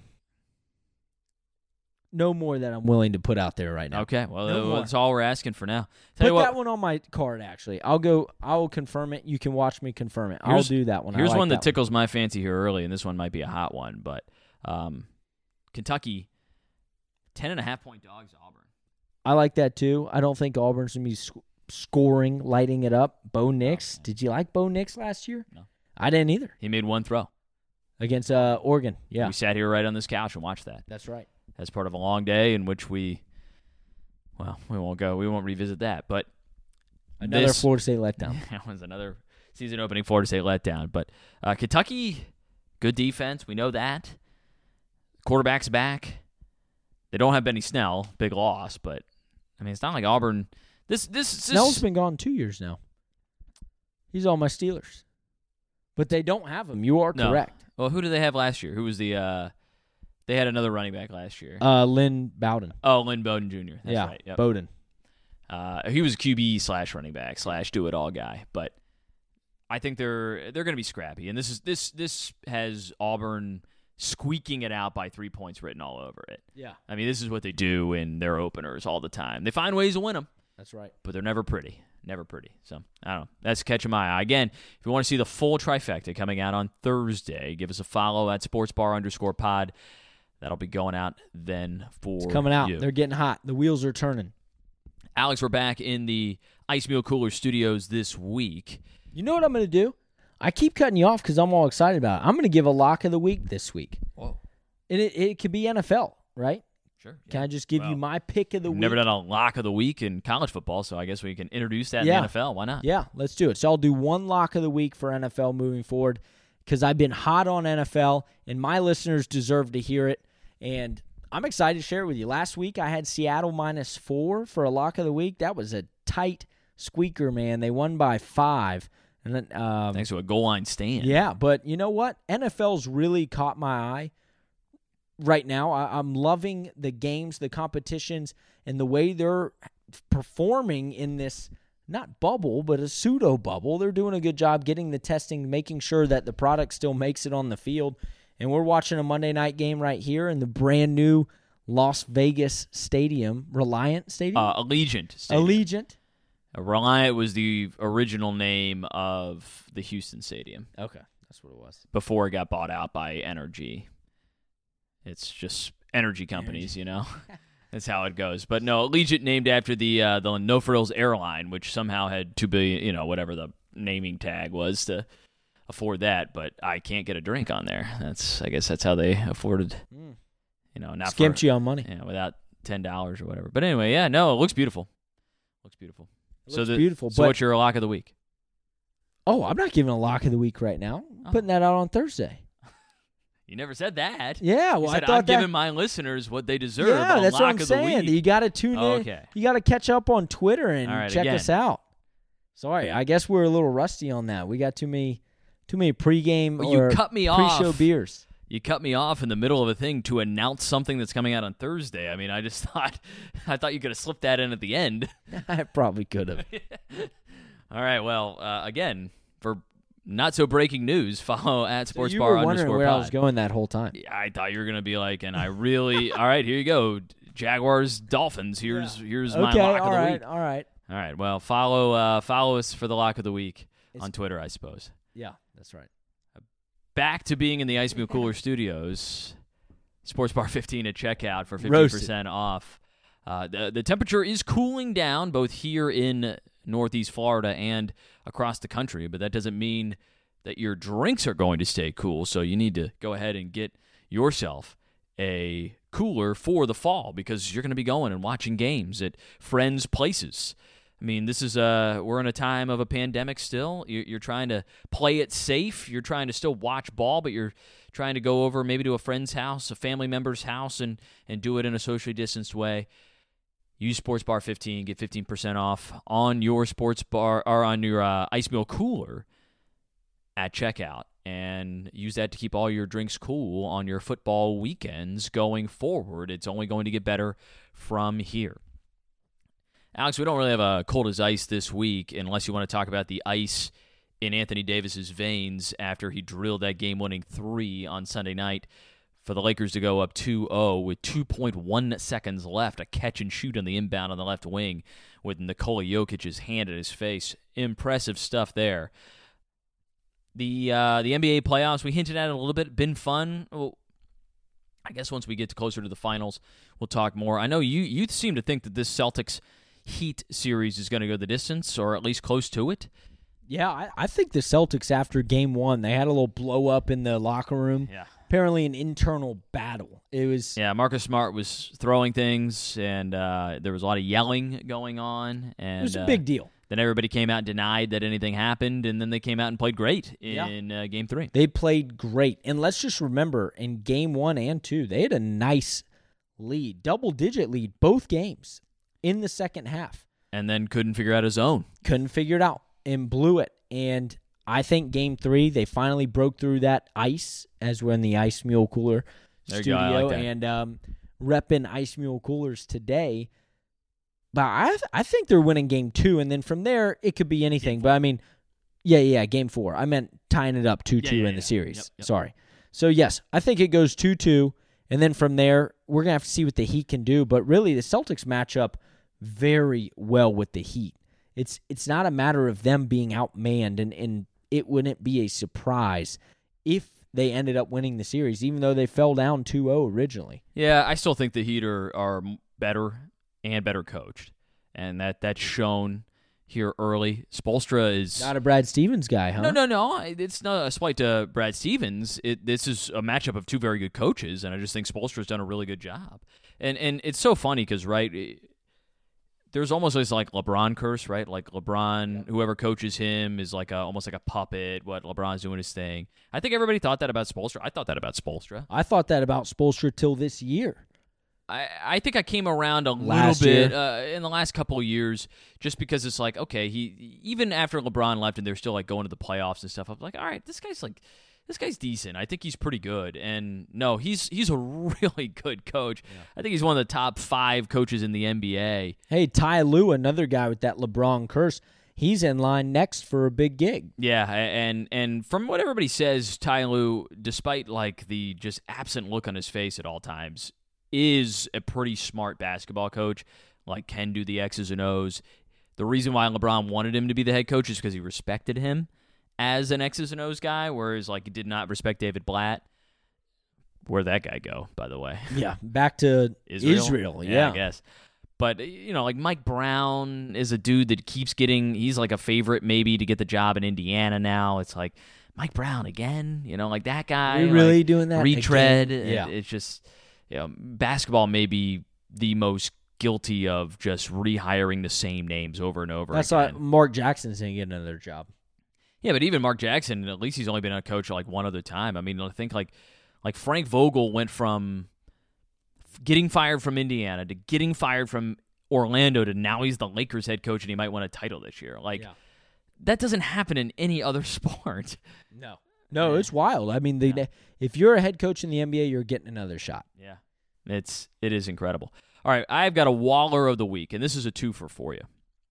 no more that I'm willing to put out there right now. Okay, well, No uh, more. that's all we're asking for now. Tell Put you what, that one on my card. Actually, I'll go. I will confirm it. You can watch me confirm it. I'll Here's- do that one. I here's like one that that tickles my fancy here early, and this one might be a hot one, but um, Kentucky, ten and a half point dogs, Auburn. I like that too. I don't think Auburn's gonna be sc- scoring, lighting it up. Bo Nix. No. Did you like Bo Nix last year? No. I didn't either. He made one throw. Against uh, Oregon. Yeah, We sat here right on this couch and watched that that's right. as part of a long day in which we, well, we won't go, we won't revisit that, but Another this- Florida State letdown. that was another season opening Florida State letdown. But uh, Kentucky, good defense. We know that. Quarterback's back. They don't have Benny Snell. Big loss, but I mean, it's not like Auburn. This this, this Snell's been gone two years now. He's on my Steelers, but they don't have him. You are No. correct. Well, who did they have last year? Who was the? Uh, they had another running back last year. Uh, Lynn Bowden. oh, Lynn Bowden Junior That's yeah, right. Yep. Bowden. Uh, he was a Q B slash running back slash do it all guy. But I think they're they're going to be scrappy, and this is this this has Auburn squeaking it out by three points written all over it. Yeah. I mean, this is what they do in their openers all the time. They find ways to win them. That's right. But they're never pretty. Never pretty. So, I don't know. That's catching my eye. Again, if you want to see the full trifecta coming out on Thursday, give us a follow at sportsbar underscore pod. That'll be going out then for It's coming out. you. They're getting hot. The wheels are turning. Alex, we're back in the Ice Meal Cooler studios this week. You know what I'm going to do? I keep cutting you off because I'm all excited about it. I'm going to give a lock of the week this week. Whoa. And it, it could be N F L, right? Sure. Can yeah. I just give well, you my pick of the we've week? never done a lock of the week in college football, so I guess we can introduce that in Yeah. the N F L. Why not? Yeah, let's do it. So I'll do one lock of the week for N F L moving forward because I've been hot on N F L, and my listeners deserve to hear it. And I'm excited to share it with you. Last week, I had Seattle minus four for a lock of the week. That was a tight squeaker, man. They won by five. And then, um, Thanks to a goal line stand. yeah, but you know what? N F L's really caught my eye right now. I, I'm loving the games, the competitions, and the way they're performing in this, not bubble, but a pseudo bubble. They're doing a good job getting the testing, making sure that the product still makes it on the field. And we're watching a Monday night game right here in the brand new Las Vegas Stadium, Reliant Stadium? Uh, Allegiant Stadium. Allegiant. Uh, Reliant was the original name of the Houston Stadium Okay, that's what it was. before it got bought out by Energy. It's just energy companies, Energy. you know? That's how it goes. But no, Allegiant named after the uh, the No Frills airline, which somehow had two billion, you know, whatever the naming tag was to afford that. But I can't get a drink on there. That's I guess that's how they afforded, Mm. you know, not Skimped for, you on money. yeah, without ten dollars or whatever. But anyway, yeah, no, it looks beautiful. Looks beautiful. It so looks the, beautiful. So but, what's your lock of the week? oh, I'm not giving a lock of the week right now. I'm Oh. putting that out on Thursday. You never said that. Yeah, well, you said I thought I'm that. giving my listeners what they deserve. Yeah, a that's lock what I'm of the saying. week. You got to tune Oh, in. okay. You got to catch up on Twitter and All right, check again. us out. Sorry, I guess we're a little rusty on that. We got too many, too many pregame Well, you or cut me pre-show off. beers. You cut me off in the middle of a thing to announce something that's coming out on Thursday. I mean, I just thought, I thought you could have slipped that in at the end. I probably could have. All right. Well, uh, again, for not so breaking news, follow at So sports you bar were wondering underscore where I pod. was going that whole time. Yeah, I thought you were gonna be like, and I really, all right, here you go, Jaguars, Dolphins. Here's here's my Okay, lock all of the right, week. all right. All right. Well, follow uh, follow us for the lock of the week It's- on Twitter, I suppose. Yeah, that's right. Back to being in the Ice Meal Cooler Studios. Sports Bar fifteen at checkout for fifty Roasted. percent off. Uh, the, the temperature is cooling down both here in Northeast Florida and across the country, but that doesn't mean that your drinks are going to stay cool, so you need to go ahead and get yourself a cooler for the fall because you're going to be going and watching games at friends' places. I mean, this is a we're in a time of a pandemic still. You're, you're trying to play it safe. You're trying to still watch ball, but you're trying to go over maybe to a friend's house, a family member's house, and and do it in a socially distanced way. Use Sports Bar fifteen, get fifteen percent off on your sports bar or on your uh, ice meal cooler at checkout, and use that to keep all your drinks cool on your football weekends going forward. It's only going to get better from here. Alex, we don't really have a cold as ice this week unless you want to talk about the ice in Anthony Davis's veins after he drilled that game-winning three on Sunday night for the Lakers to go up two oh with two point one seconds left, a catch and shoot on the inbound on the left wing with Nikola Jokic's hand at his face. Impressive stuff there. The uh, the N B A playoffs, we hinted at it a little bit, been fun. Well, I guess once we get closer to the finals, we'll talk more. I know you you seem to think that this Celtics Heat series is going to go the distance, or at least close to it. Yeah, I, I think the Celtics, after game one, they had a little blow up in the locker room. Yeah. Apparently an internal battle. It was Yeah, Marcus Smart was throwing things, and uh, there was a lot of yelling going on. And it was a uh, big deal. Then everybody came out and denied that anything happened, and then they came out and played great Yeah. in uh, Game three. They played great. And let's just remember, in game one and two, they had a nice lead, double-digit lead, both games in the second half. And then couldn't figure out his own. Couldn't figure it out and blew it. And I think game three, they finally broke through that ice, as we're in the Ice Mule Cooler There you studio, go. I like that. and um, repping Ice Mule Coolers today. But I th- I think they're winning game two, and then from there, it could be anything. But, I mean, Yeah, yeah, game four. I meant tying it up two two Yeah, yeah, in the yeah. series. Yep, yep. Sorry. So, yes, I think it goes two two, and then from there, we're going to have to see what the Heat can do. But really, the Celtics match up very well with the Heat. It's it's not a matter of them being outmanned, and, and it wouldn't be a surprise if they ended up winning the series, even though they fell down two oh originally. Yeah, I still think the Heat are, are better and better coached, and that that's shown here early. Spoelstra is Not a Brad Stevens guy, huh? no, no, no. It's not a slight to Brad Stevens. It, this is a matchup of two very good coaches, and I just think Spoelstra's done a really good job. And and it's so funny because right, it, there's almost this like LeBron curse, right? Like LeBron, yeah. whoever coaches him is like a, almost like a puppet. What LeBron's doing his thing. I think everybody thought that about Spoelstra. I thought that about Spoelstra. I thought that about Spoelstra till this year. I, I think I came around a last little bit year. uh, in the last couple of years, just because it's like, okay, he even after LeBron left and they're still like going to the playoffs and stuff. I'm like, all right, this guy's like, this guy's decent. I think he's pretty good. And no, he's he's a really good coach. Yeah. I think he's one of the top five coaches in the N B A. Hey, Ty Lue, another guy with that LeBron curse. He's in line next for a big gig. Yeah, and and from what everybody says, Ty Lue, despite like the just absent look on his face at all times, is a pretty smart basketball coach, like can do the X's and O's. The reason why LeBron wanted him to be the head coach is because he respected him as an X's and O's guy, whereas like he did not respect David Blatt. Where'd that guy go, by the way? Yeah, back to Israel, Israel yeah. yeah, I guess. But, you know, like Mike Brown is a dude that keeps getting, he's like a favorite maybe to get the job in Indiana now. It's like, Mike Brown again? You know, like that guy. Are we really like, doing that retread. again? It, Yeah. It's just, you know, basketball may be the most guilty of just rehiring the same names over and over That's again. why Mark Jackson's going to get another job. Yeah, but even Mark Jackson, at least he's only been a coach like one other time. I mean, I think like like Frank Vogel went from getting fired from Indiana to getting fired from Orlando to now he's the Lakers head coach and he might win a title this year. Like Yeah. that doesn't happen in any other sport. No. No, it's wild. I mean, the, Yeah. if you're a head coach in the N B A, you're getting another shot. Yeah. It's it is incredible. All right, I've got a Waller of the week, and this is a twofer for you.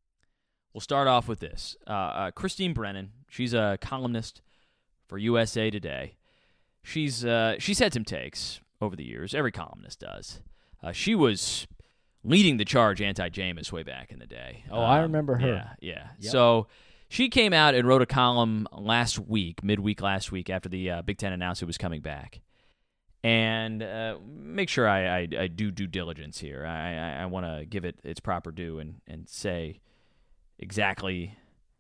We'll start off with this. Uh, uh, Christine Brennan, she's a columnist for U S A Today. She's uh, she's had some takes over the years. Every columnist does. Uh, she was leading the charge anti-Jameis way back in the day. Oh, I Um, remember her. Yeah, yeah. Yep. So she came out and wrote a column last week, midweek last week, after the uh, Big Ten announced it was coming back. And uh, make sure I, I, I do due diligence here. I, I, I want to give it its proper due and, and say exactly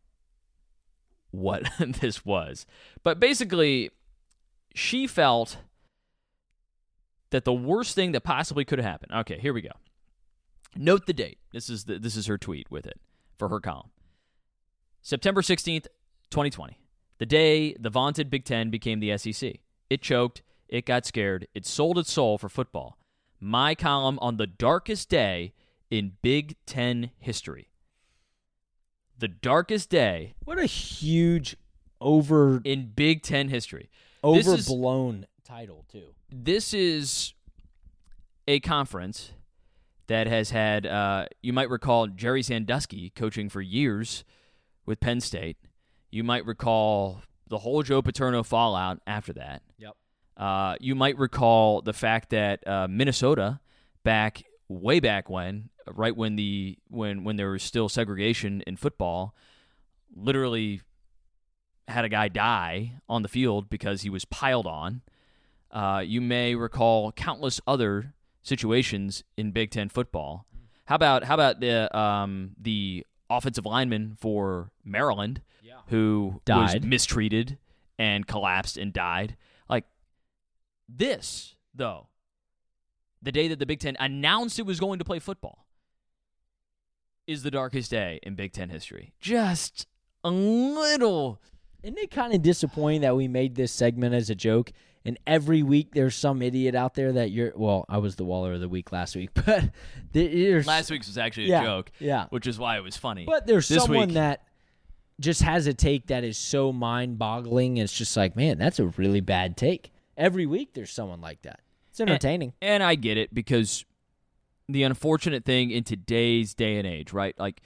what this was. But basically, she felt that the worst thing that possibly could have happened. Okay, here we go. Note the date. This is the, this is her tweet with it for her column. September sixteenth, twenty twenty. The day the vaunted Big Ten became the S E C. It choked. It got scared. It sold its soul for football. My column on the darkest day in Big Ten history. The darkest day What a huge over in Big Ten history. This is- overblown title, too. This is a conference that has had, uh, you might recall Jerry Sandusky coaching for years with Penn State. You might recall the whole Joe Paterno fallout after that. Yep. Uh, you might recall the fact that uh, Minnesota, back way back when, right when the when when there was still segregation in football, literally had a guy die on the field because he was piled on. Uh, you may recall countless other situations in Big Ten football. How about how about the um, the offensive lineman for Maryland, Yeah. who Died. was mistreated and collapsed and died? Like this, though, the day that the Big Ten announced it was going to play football, is the darkest day in Big Ten history. Just a little. Isn't it kind of disappointing that we made this segment as a joke, and every week there's some idiot out there that you're, well, I was the Waller of the week last week, but there's, Last week's was actually a yeah, joke, yeah. which is why it was funny. But there's This someone week- that just has a take that is so mind-boggling, it's just like, man, that's a really bad take. Every week there's someone like that. It's entertaining. And I get it, because the unfortunate thing in today's day and age, right? Like,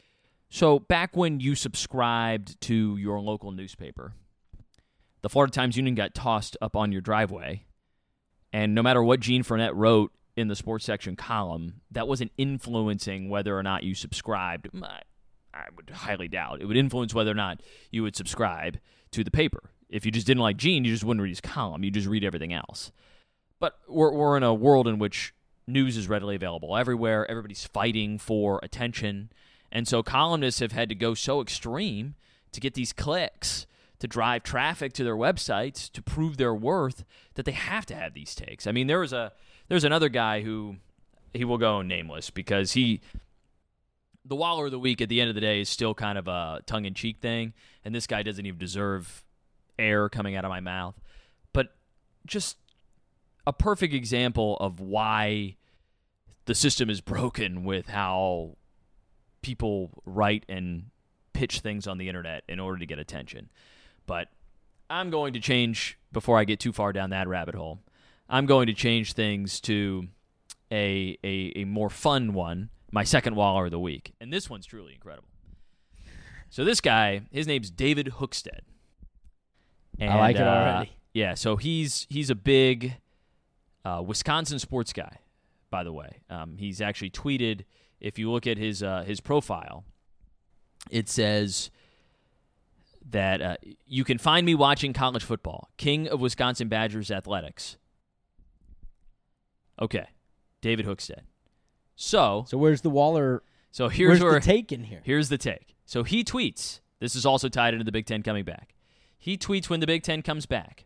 So back when you subscribed to your local newspaper, the Florida Times-Union got tossed up on your driveway, and no matter what Gene Fournette wrote in the sports section column, that wasn't influencing whether or not you subscribed. I, I would highly doubt. It would influence whether or not you would subscribe to the paper. If you just didn't like Gene, you just wouldn't read his column. You just read everything else. But we're we're in a world in which news is readily available everywhere. Everybody's fighting for attention. And so columnists have had to go so extreme to get these clicks, to drive traffic to their websites, to prove their worth, that they have to have these takes. I mean, there was a there's another guy who, he will go nameless because he, the Waller of the Week at the end of the day is still kind of a tongue-in-cheek thing, and this guy doesn't even deserve air coming out of my mouth. But just a perfect example of why the system is broken with how people write and pitch things on the internet in order to get attention. But I'm going to change, before I get too far down that rabbit hole, I'm going to change things to a a, a more fun one, my second Waller of the Week. And this one's truly incredible. So this guy, his name's David Hookstead. And, I like it uh, already. Yeah, so he's he's a big uh, Wisconsin sports guy, by the way. Um, he's actually tweeted, if you look at his uh, his profile, it says that uh, you can find me watching college football, king of Wisconsin Badgers athletics. Okay, David Hookstead. So, So where's the Waller? so here's Where's where the take in here? here's the take. So he tweets. This is also tied into the Big Ten coming back. He tweets when the Big Ten comes back.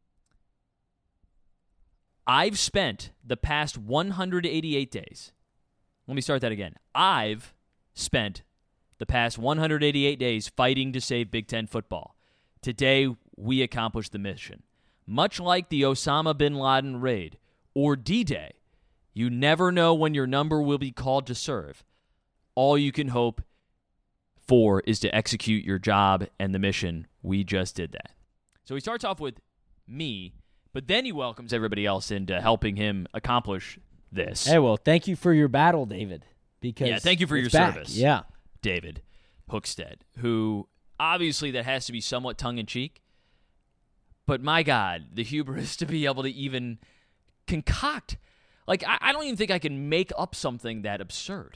I've spent the past one hundred eighty-eight days. Let me start that again. I've spent the past one hundred eighty-eight days fighting to save Big Ten football. Today, we accomplished the mission. Much like the Osama bin Laden raid or D-Day, you never know when your number will be called to serve. All you can hope for is to execute your job and the mission. We just did that. So he starts off with me, but then he welcomes everybody else into helping him accomplish this. Hey, well, thank you for your battle, David. Because Yeah, thank you for your it's back. service. Yeah. David Hookstead, who obviously that has to be somewhat tongue-in-cheek, but my God, the hubris to be able to even concoct. Like, I, I don't even think I can make up something that absurd.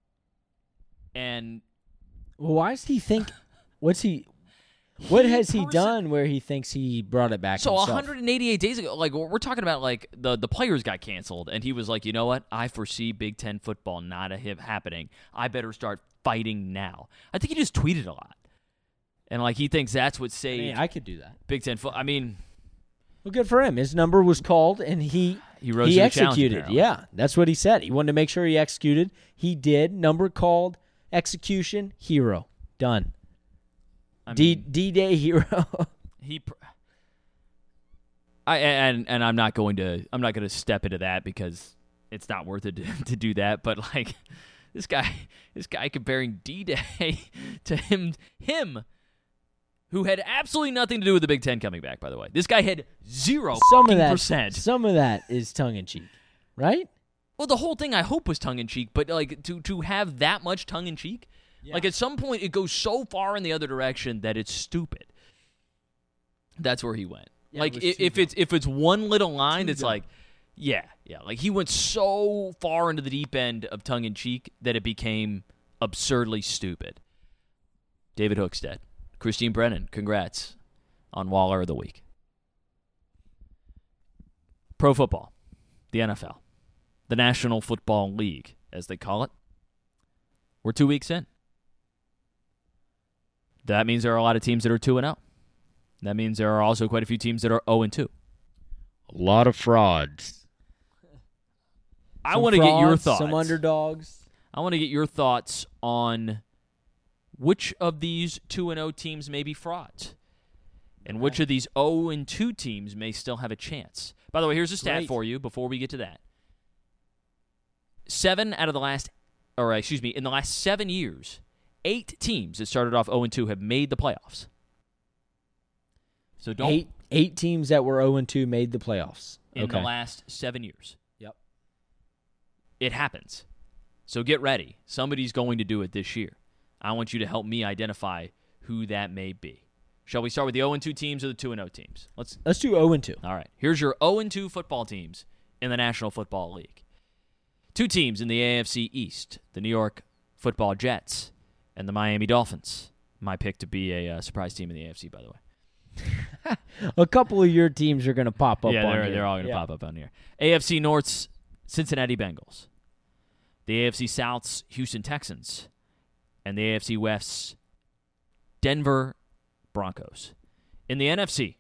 And Well, why does he think? What's he? What He has he person- done where he thinks he brought it back? so himself? one hundred eighty-eight days ago, like we're talking about, like the, the players got canceled, and he was like, you know what? I foresee Big Ten football not a hip happening. I better start fighting now. I think he just tweeted a lot, and like he thinks that's what I saved mean, I could do that. Big Ten football. I mean, Well, good for him. His number was called, and he he rose he to the challenge, executed. apparently. Yeah, that's what he said. He wanted to make sure he executed. He did. Number called, execution, hero, done. I D mean, D Day hero. he. Pr- I and and I'm not going to I'm not going to step into that because it's not worth it to, to do that. But like this guy, this guy comparing D-Day to him, him, who had absolutely nothing to do with the Big Ten coming back. By the way, this guy had zero some of that. percent. Some of that is tongue in cheek, right? Well, the whole thing I hope was tongue in cheek, but like to to have that much tongue in cheek. Like, at some point, it goes so far in the other direction that it's stupid. That's where he went. Yeah, like, it was if, too if it's if it's one little line Too that's dumb. like, yeah, yeah. Like, he went so far into the deep end of tongue-in-cheek that it became absurdly stupid. David Hookstead. Christine Brennan, congrats on Waller of the Week. Pro football, the N F L, the National Football League, as they call it. We're two weeks in. That means there are a lot of teams that are two and oh. That means there are also quite a few teams that are oh and two. A lot of frauds. I Some want to get your frauds, thoughts. Some underdogs. I want to get your thoughts on which of these two and oh teams may be frauds and which of these oh and two teams may still have a chance. By the way, here's a stat Great. for you before we get to that. Seven out of the last, or excuse me, in the last seven years, eight teams that started off oh and two have made the playoffs. So don't Eight eight teams that were oh and two made the playoffs. in okay. the last seven years. Yep. It happens. So get ready. Somebody's going to do it this year. I want you to help me identify who that may be. Shall we start with the oh and two teams or the two and oh teams? Let's Let's do oh and two. All right. Here's your oh and two football teams in the National Football League. Two teams in the A F C East, the New York Football Jets and the Miami Dolphins. My pick to be a uh, surprise team in the A F C, by the way. A couple of your teams are going to pop up yeah, on they're, here. they're all going to yeah. pop up on here. A F C North's Cincinnati Bengals. The A F C South's Houston Texans. And the A F C West's Denver Broncos. In the N F C,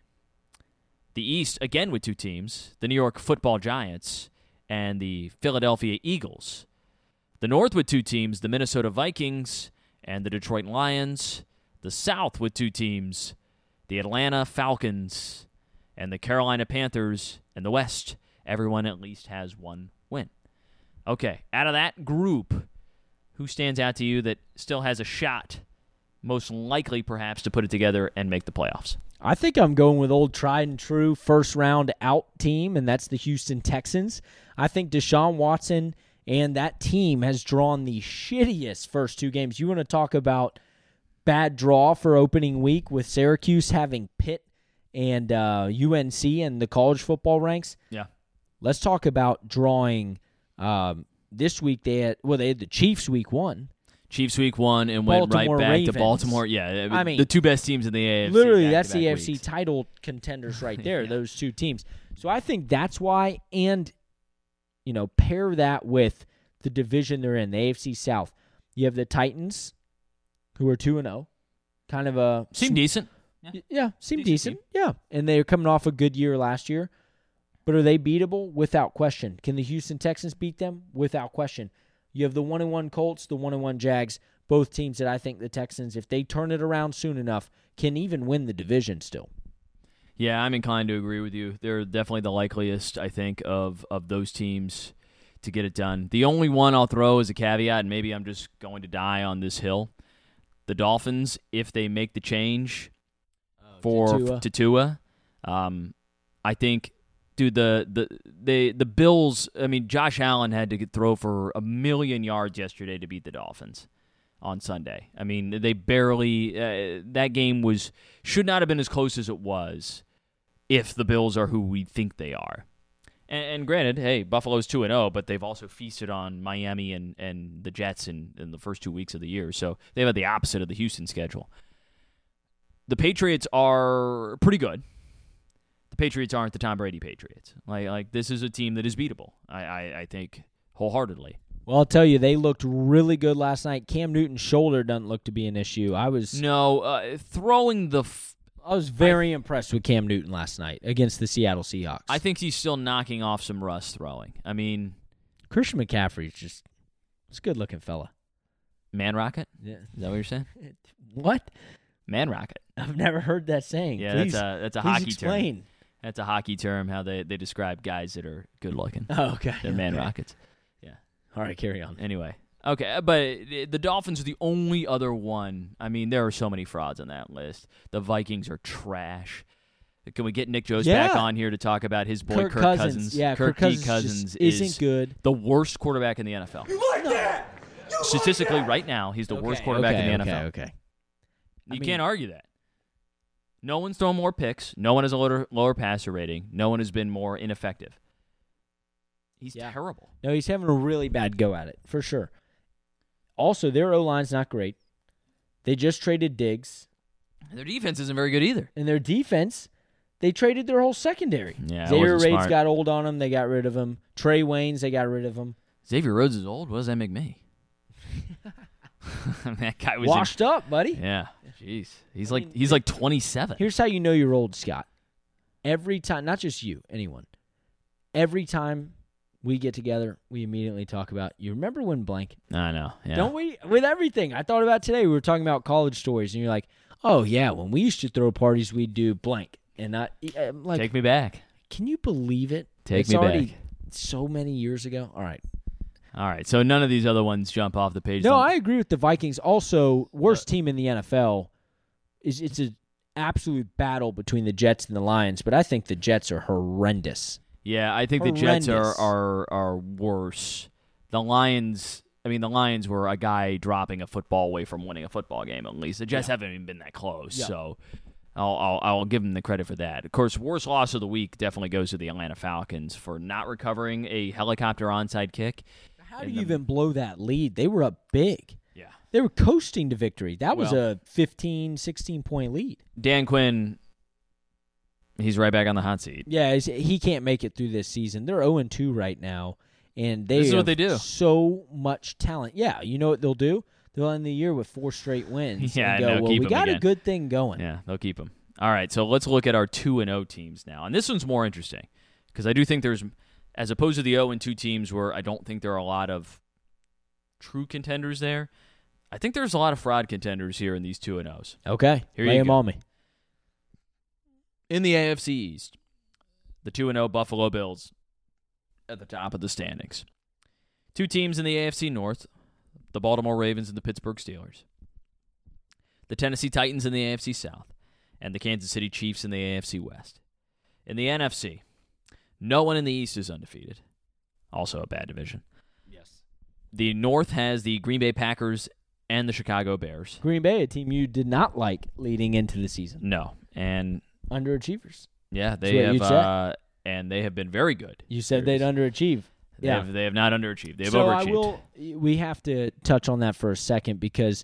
the East, again with two teams, the New York Football Giants and the Philadelphia Eagles. The North with two teams, the Minnesota Vikings and the Detroit Lions. The South with two teams, the Atlanta Falcons and the Carolina Panthers. And the West, everyone at least has one win. Okay, out of that group, who stands out to you that still has a shot, most likely perhaps, to put it together and make the playoffs? I think I'm going with old tried and true first round out team, and that's the Houston Texans. I think Deshaun Watson and that team has drawn the shittiest first two games. You want to talk about bad draw for opening week with Syracuse having Pitt and uh, U N C in the college football ranks? Yeah. Let's talk about drawing um, this week. They had, well, they had the Chiefs week one. Chiefs week one and went Baltimore right back Ravens. to Baltimore. Yeah, I mean, the two best teams in the A F C. Literally, that's back-to-back the A F C weeks. title contenders right there, Yeah. those two teams. So I think that's why, and, you know, pair that with the division they're in, the A F C South. You have the Titans, who are two and oh. Kind of a... Seem decent. Yeah, yeah seem Decent decent. Yeah, and they're coming off a good year last year. But are they beatable? Without question. Can the Houston Texans beat them? Without question. You have the one and one Colts, the one and one Jags, both teams that I think the Texans, if they turn it around soon enough, can even win the division still. Yeah, I'm inclined to agree with you. They're definitely the likeliest, I think, of, of those teams to get it done. The only one I'll throw as a caveat, and maybe I'm just going to die on this hill, the Dolphins, if they make the change for to Tua. to Tua, um, I think, dude, the the they the Bills. I mean, Josh Allen had to get, throw for a million yards yesterday to beat the Dolphins on Sunday. I mean, they barely. Uh, that game was should not have been as close as it was if the Bills are who we think they are. And, and granted, hey, Buffalo's two and zero, but they've also feasted on Miami and, and the Jets in, in the first two weeks of the year, so they've had the opposite of the Houston schedule. The Patriots are pretty good. The Patriots aren't the Tom Brady Patriots. Like, like this is a team that is beatable, I, I, I think, wholeheartedly. Well, I'll tell you, they looked really good last night. Cam Newton's shoulder doesn't look to be an issue. I was No, uh, throwing the... F- I was very I, impressed with Cam Newton last night against the Seattle Seahawks. I think he's still knocking off some rust throwing. I mean... Christian McCaffrey's just... He's a good-looking fella. Man rocket? Yeah. Is that what you're saying? What? Man rocket. I've never heard that saying. Yeah, please, that's a that's a please hockey explain. term. That's a hockey term, how they, they describe guys that are good looking. Oh, okay. They're man okay. rockets. Yeah. All right, carry on. Anyway. Okay, but the Dolphins are the only other one. I mean, there are so many frauds on that list. The Vikings are trash. Can we get Nick Jones yeah. back on here to talk about his boy Kirk, Kirk Cousins. Cousins? Yeah, Kirk, Kirk Cousins, Cousins isn't is good. The worst quarterback in the N F L. You like that? You Statistically, like that? right now, he's the okay, worst quarterback okay, in the okay, N F L. Okay, You I mean, can't argue that. No one's thrown more picks. No one has a lower, lower passer rating. No one has been more ineffective. He's Yeah. terrible. No, he's having a really bad go at it, for sure. Also, their O-line's not great. They just traded Diggs. Their defense isn't very good either. And their defense, they traded their whole secondary. Yeah, it Zaire wasn't Raids smart. got old on him. They got rid of him. Trey Waynes, they got rid of him. Xavier Rhodes is old. What does that make me? That guy was Washed up, buddy. In, yeah, jeez. He's I like mean, he's like twenty-seven. Here's how you know you're old, Scott. Every time, not just you, anyone. Every time we get together, we immediately talk about, you remember when blank? I know. Yeah. Don't we? With everything. I thought about today, we were talking about college stories, and you're like, oh, yeah, when we used to throw parties, we'd do blank. And I, I'm like, Take me back. can you believe it? Take it's me already back. so many years ago. All right. All right. So none of these other ones jump off the page. No, Don't- I agree with the Vikings. Also, worst team in the N F L is it's an absolute battle between the Jets and the Lions, but I think the Jets are horrendous. Yeah, I think the Jets are, Horrendous. are are worse. The Lions, I mean, the Lions were a guy dropping a football away from winning a football game, at least. The Jets Yeah. haven't even been that close, Yeah. so I'll, I'll I'll give them the credit for that. Of course, worst loss of the week definitely goes to the Atlanta Falcons for not recovering a helicopter onside kick. How do in you the- even blow that lead? They were up big. Yeah. They were coasting to victory. That was Well- a fifteen, sixteen-point lead. Dan Quinn, he's right back on the hot seat. Yeah, he's- he can't make it through this season. They're oh and two right now, and they This is what have they do. so much talent. Yeah, you know what they'll do? They'll end the year with four straight wins. Yeah, and go, no, well, keep we 'em got again. a good thing going. Yeah, they'll keep him. All right, so let's look at our two and oh teams now. And this one's more interesting because I do think there's, as opposed to the oh and two teams where I don't think there are a lot of true contenders there, I think there's a lot of fraud contenders here in these two and ohs. Okay, Here lay you them go. on me. In the A F C East, the two and oh Buffalo Bills at the top of the standings. Two teams in the A F C North, the Baltimore Ravens and the Pittsburgh Steelers. The Tennessee Titans in the A F C South, and the Kansas City Chiefs in the A F C West. In the N F C, no one in the East is undefeated. Also a bad division. Yes. The North has the Green Bay Packers and the Chicago Bears. Green Bay, a team you did not like leading into the season. No, and Underachievers. yeah, they what have you'd say. uh, and they have been very good. You said they'd underachieve. They Yeah. have, they have not underachieved. They've so overachieved. I will. We have to touch on that for a second because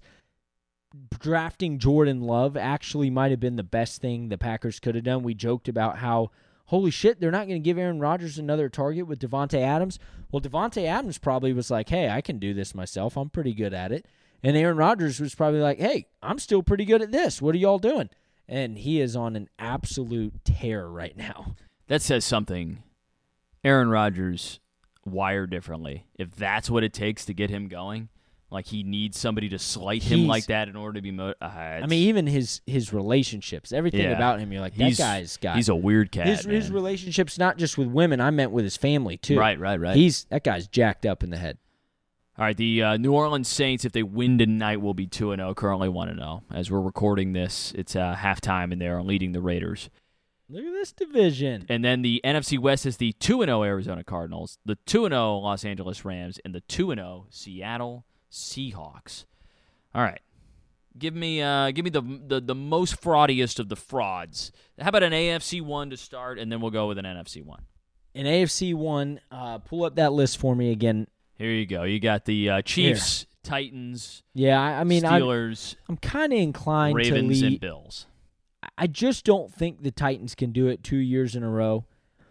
drafting Jordan Love actually might have been the best thing the Packers could have done. We joked about how, holy shit, they're not going to give Aaron Rodgers another target with Devontae Adams. Well, Devontae Adams probably was like, hey, I can do this myself. I'm pretty good at it. And Aaron Rodgers was probably like, hey, I'm still pretty good at this. What are y'all doing? And he is on an absolute tear right now. That says something. Aaron Rodgers wired differently. If that's what it takes to get him going, like he needs somebody to slight him He's- like that in order to be. Mo- uh, I mean, even his his relationships, everything Yeah. about him, you're like, that He's- guy's got. he's a weird cat. his his man. relationships, not just with women. I meant with his family too. Right, right, right. He's that guy's jacked up in the head. All right, the uh, New Orleans Saints, if they win tonight, will be two and oh, currently one and oh. As we're recording this, it's uh, halftime, and they're leading the Raiders. Look at this division. And then the N F C West is the two and oh Arizona Cardinals, the two and oh Los Angeles Rams, and the two and oh Seattle Seahawks. All right. Give me uh, give me the, the the most fraudiest of the frauds. How about an A F C one to start, and then we'll go with an N F C one. In A F C one, uh, pull up that list for me again. Here you go. You got the uh, Chiefs, Titans, Yeah, I, I mean, I'm, Steelers, I'm kind of inclined Ravens, to and lead. Bills. I just don't think the Titans can do it two years in a row.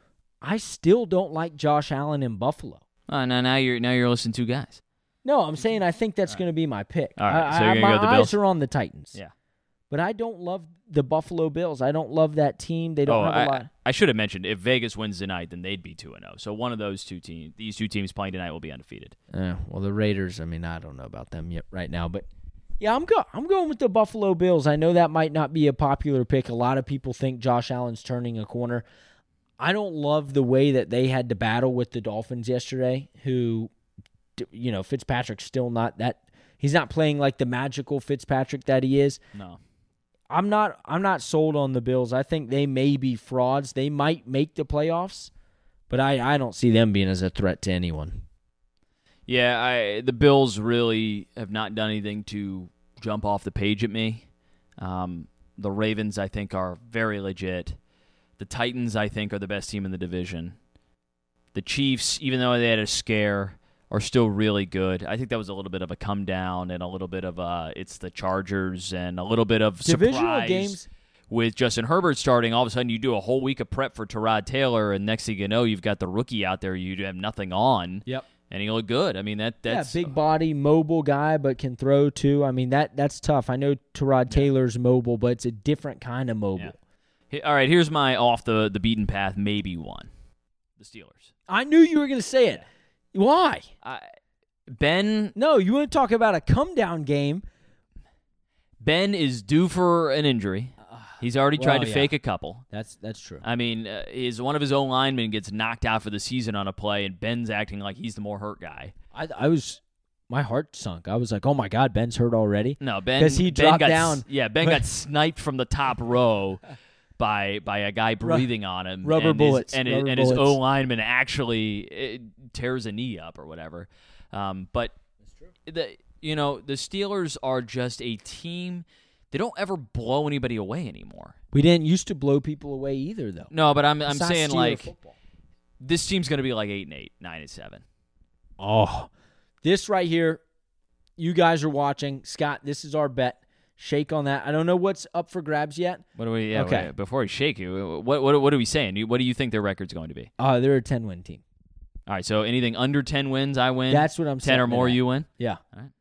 I still don't like Josh Allen in Buffalo. Oh, now now you're now you're listening to two guys. No, I'm saying I think that's going to be my pick. All right, I, so I, you're gonna my go with the eyes Bills? are on the Titans. Yeah. But I don't love the Buffalo Bills. I don't love that team. They don't Oh, have I, a lot. I should have mentioned if Vegas wins tonight, then they'd be two and zero. So one of those two teams, these two teams playing tonight, will be undefeated. Uh, well, the Raiders. I mean, I don't know about them yet right now, but yeah, I'm go. I'm going with the Buffalo Bills. I know that might not be a popular pick. A lot of people think Josh Allen's turning a corner. I don't love the way that they had to battle with the Dolphins yesterday. Who, you know, Fitzpatrick's still not that. He's not playing like the magical Fitzpatrick that he is. No. I'm not I'm not sold on the Bills. I think they may be frauds. They might make the playoffs, but I, I don't see them being as a threat to anyone. Yeah, I the Bills really have not done anything to jump off the page at me. Um, the Ravens, I think, are very legit. The Titans, I think, are the best team in the division. The Chiefs, even though they had a scare, are still really good. I think that was a little bit of a come down and a little bit of a, it's the Chargers and a little bit of Divisional surprise games. with Justin Herbert starting. All of a sudden, you do a whole week of prep for Tyrod Taylor, and next thing you know, you've got the rookie out there you have nothing on. Yep. And he looked good. I mean, that that's yeah, big body, mobile guy, but can throw too. I mean, that that's tough. I know Tyrod Taylor's mobile, but it's a different kind of mobile. Yeah. Hey, all right, here's my off the, the beaten path, maybe one. The Steelers. I knew you were going to say it. Why? I, Ben No, you want to talk about a come down game. Ben is due for an injury. He's already Well, tried to yeah. fake a couple. That's that's true. I mean, uh, his one of his own linemen gets knocked out for the season on a play, and Ben's acting like he's the more hurt guy. I I was my heart sunk. I was like, oh my God, Ben's hurt already. No, Ben 'Cause he Ben dropped got, down. Yeah, Ben got sniped from the top row by by a guy breathing on him. Rubber and bullets, His, and rubber and his bullets. O lineman actually uh tears a knee up or whatever. Um, but That's true. the you know the Steelers are just a team. They don't ever blow anybody away anymore. We didn't used to blow people away either, though. No, but I'm I'm It's not saying Steeler like football. this team's going to be like eight and eight, nine and seven. Oh, this right here, you guys are watching. Scott, this is our bet. Shake on that. I don't know what's up for grabs yet. What do we? Yeah, Okay. wait, before we shake you, what what what are we saying? You- What do you think their record's going to be? Uh, they're a ten-win team. All right, so anything under ten wins, I win. That's what I'm saying. ten or more, you win. Yeah. All right.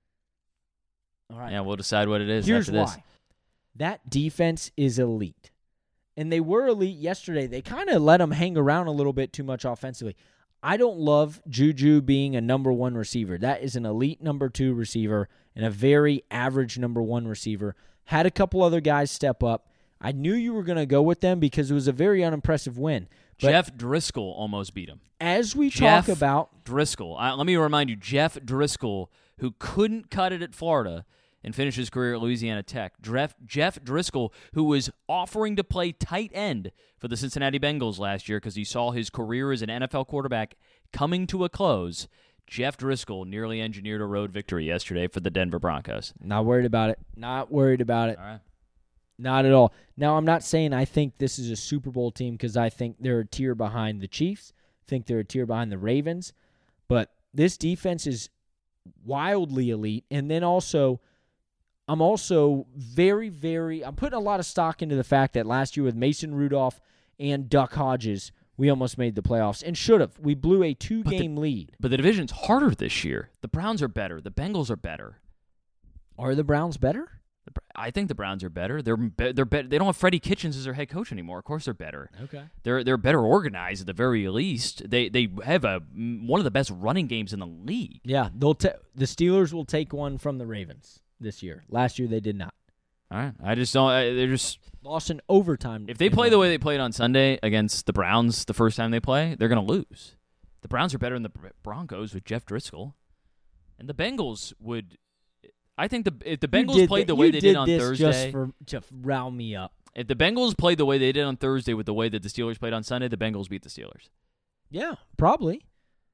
All right. Yeah, we'll decide what it is Here's after this. why. That defense is elite. And they were elite yesterday. They kind of let them hang around a little bit too much offensively. I don't love Juju being a number one receiver. That is an elite number two receiver and a very average number one receiver. Had a couple other guys step up. I knew you were going to go with them because it was a very unimpressive win. But Jeff Driscoll almost beat him. as we Jeff talk about, Driscoll. I, let me remind you, Jeff Driscoll, who couldn't cut it at Florida and finish his career at Louisiana Tech. Jeff, Jeff Driscoll, who was offering to play tight end for the Cincinnati Bengals last year because he saw his career as an N F L quarterback coming to a close. Jeff Driscoll nearly engineered a road victory yesterday for the Denver Broncos. not worried about it. Not worried about it. All right. Not at all. Now, I'm not saying I think this is a Super Bowl team because I think they're a tier behind the Chiefs. I think they're a tier behind the Ravens. But this defense is wildly elite. And then also, I'm also very, very, I'm putting a lot of stock into the fact that last year with Mason Rudolph and Duck Hodges, we almost made the playoffs and should have. We blew a two-game lead. But the division's harder this year. The Browns are better. The Bengals are better. Are the Browns better? The Br- I think the Browns are better. They're be- they're be- they don't have Freddie Kitchens as their head coach anymore. Of course they're better. Okay. They're they're better organized at the very least. They they have a one of the best running games in the league. Yeah, they'll ta- the Steelers will take one from the Ravens this year. Last year they did not. All right. I just don't. I, they're just Lost in overtime. if they play the way they played on Sunday against the Browns the first time they play, they're going to lose. The Browns are better than the Broncos with Jeff Driscoll, and the Bengals would. I think the if the You Bengals did played th- the way you they did did on this Thursday, just for to round me up. if the Bengals played the way they did on Thursday with the way that the Steelers played on Sunday, the Bengals beat the Steelers. Yeah, probably.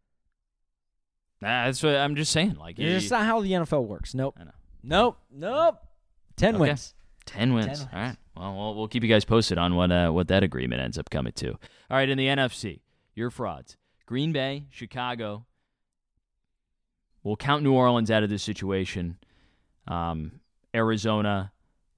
Nah, that's what I'm just saying. Like It's just not how the N F L works. Nope. I know. Nope. Nope. Ten Okay. wins. Ten wins. Ten wins. All right. Well, we'll we'll keep you guys posted on what uh, what that agreement ends up coming to. All right, in the N F C, your frauds: Green Bay, Chicago. We'll count New Orleans out of this situation. Um, Arizona,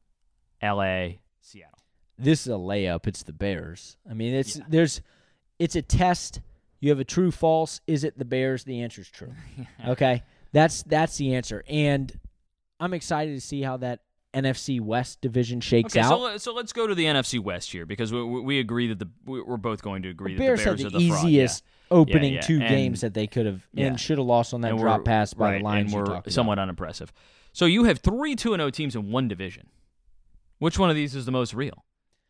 L A, Seattle. This is a layup. It's the Bears. I mean, it's Yeah. there's it's a test. You have a true false. Is it the Bears? The answer is true. Okay, that's that's the answer. And I'm excited to see how that N F C West division shakes Okay, out. so let- so let's go to the N F C West here because we we we agree that the we- we're both going to agree The that Bears the Bears had are the, the fraud. easiest opening yeah, two and- games that they could have yeah. and should have lost on that And drop we're- pass by right, the Lions. and you we're talked about. somewhat unimpressive. So you have three two and zero teams in one division. Which one of these is the most real?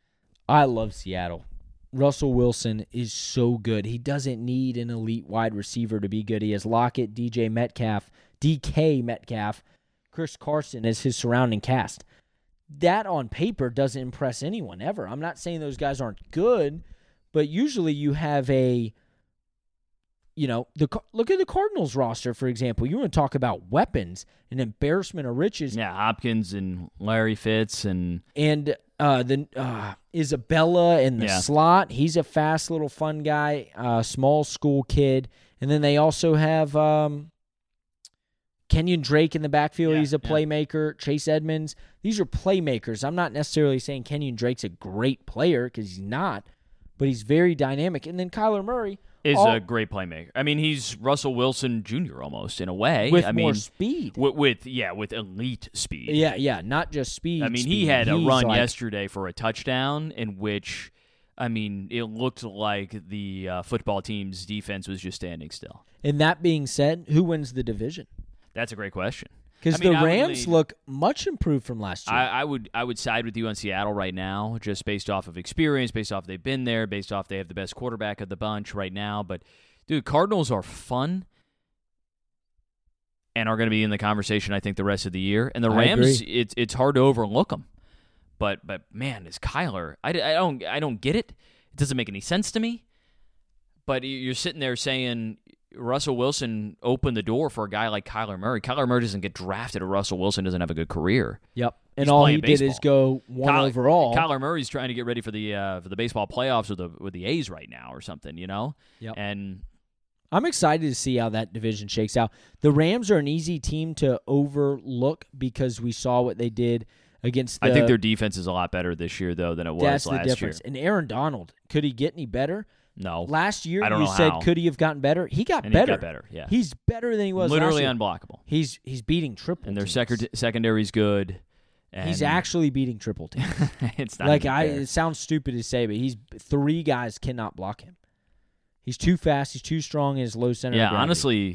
I love Seattle. Russell Wilson is so good. He doesn't need an elite wide receiver to be good. He has Lockett, D J Metcalf, D K Metcalf, Chris Carson as his surrounding cast. That on paper doesn't impress anyone ever. I'm not saying those guys aren't good, but usually you have a, you know, the look at the Cardinals roster, for example. You want to talk about weapons, an embarrassment of riches. Yeah, Hopkins and Larry Fitz and And uh, the uh, Isabella in the Yeah. slot. He's a fast little fun guy, uh, small school kid. And then they also have um, Kenyon Drake in the backfield. Yeah, He's a yeah. playmaker. Chase Edmonds. These are playmakers. I'm not necessarily saying Kenyon Drake's a great player because he's not, but he's very dynamic. And then Kyler Murray is all- a great playmaker. I mean, he's Russell Wilson Junior almost in a way. with I more mean, speed. with, with yeah, with elite speed. Yeah, yeah, not just speed. I mean, speed. he had a He's run like- yesterday for a touchdown in which, I mean, it looked like the uh, football team's defense was just standing still. And that being said, who wins the division? That's a great question. Because I mean, the I would Rams lean- look much improved from last year. I, I would I would side with you on Seattle right now, just based off of experience, based off they've been there, based off they have the best quarterback of the bunch right now. But dude, Cardinals are fun and are going to be in the conversation, I think, the rest of the year. And the I Rams, agree. it's it's hard to overlook them. But but man, is Kyler? I, I don't I don't get it. It doesn't make any sense to me. But you're sitting there saying, Russell Wilson opened the door for a guy like Kyler Murray. Kyler Murray doesn't get drafted, or Russell Wilson doesn't have a good career. Yep. And He's all he playing did is baseball. go one Kyler, overall. Kyler Murray's trying to get ready for the uh, for the baseball playoffs with the with the A's right now or something, you know? Yep. And I'm excited to see how that division shakes out. The Rams are an easy team to overlook because we saw what they did against the... I think their defense is a lot better this year, though, than it was That's last the difference. year. And Aaron Donald, could he get any better? No. Last year, I don't you know said, how. could he have gotten better? He got And better. he got better, yeah. He's better than he was Literally last year. unblockable. He's he's beating triple And their teams. second secondary's good. And He's actually beating triple teams. it's not like even I, fair. it sounds stupid to say, but he's three guys cannot block him. He's too fast. He's too strong in his low center. Yeah, of gravity. honestly,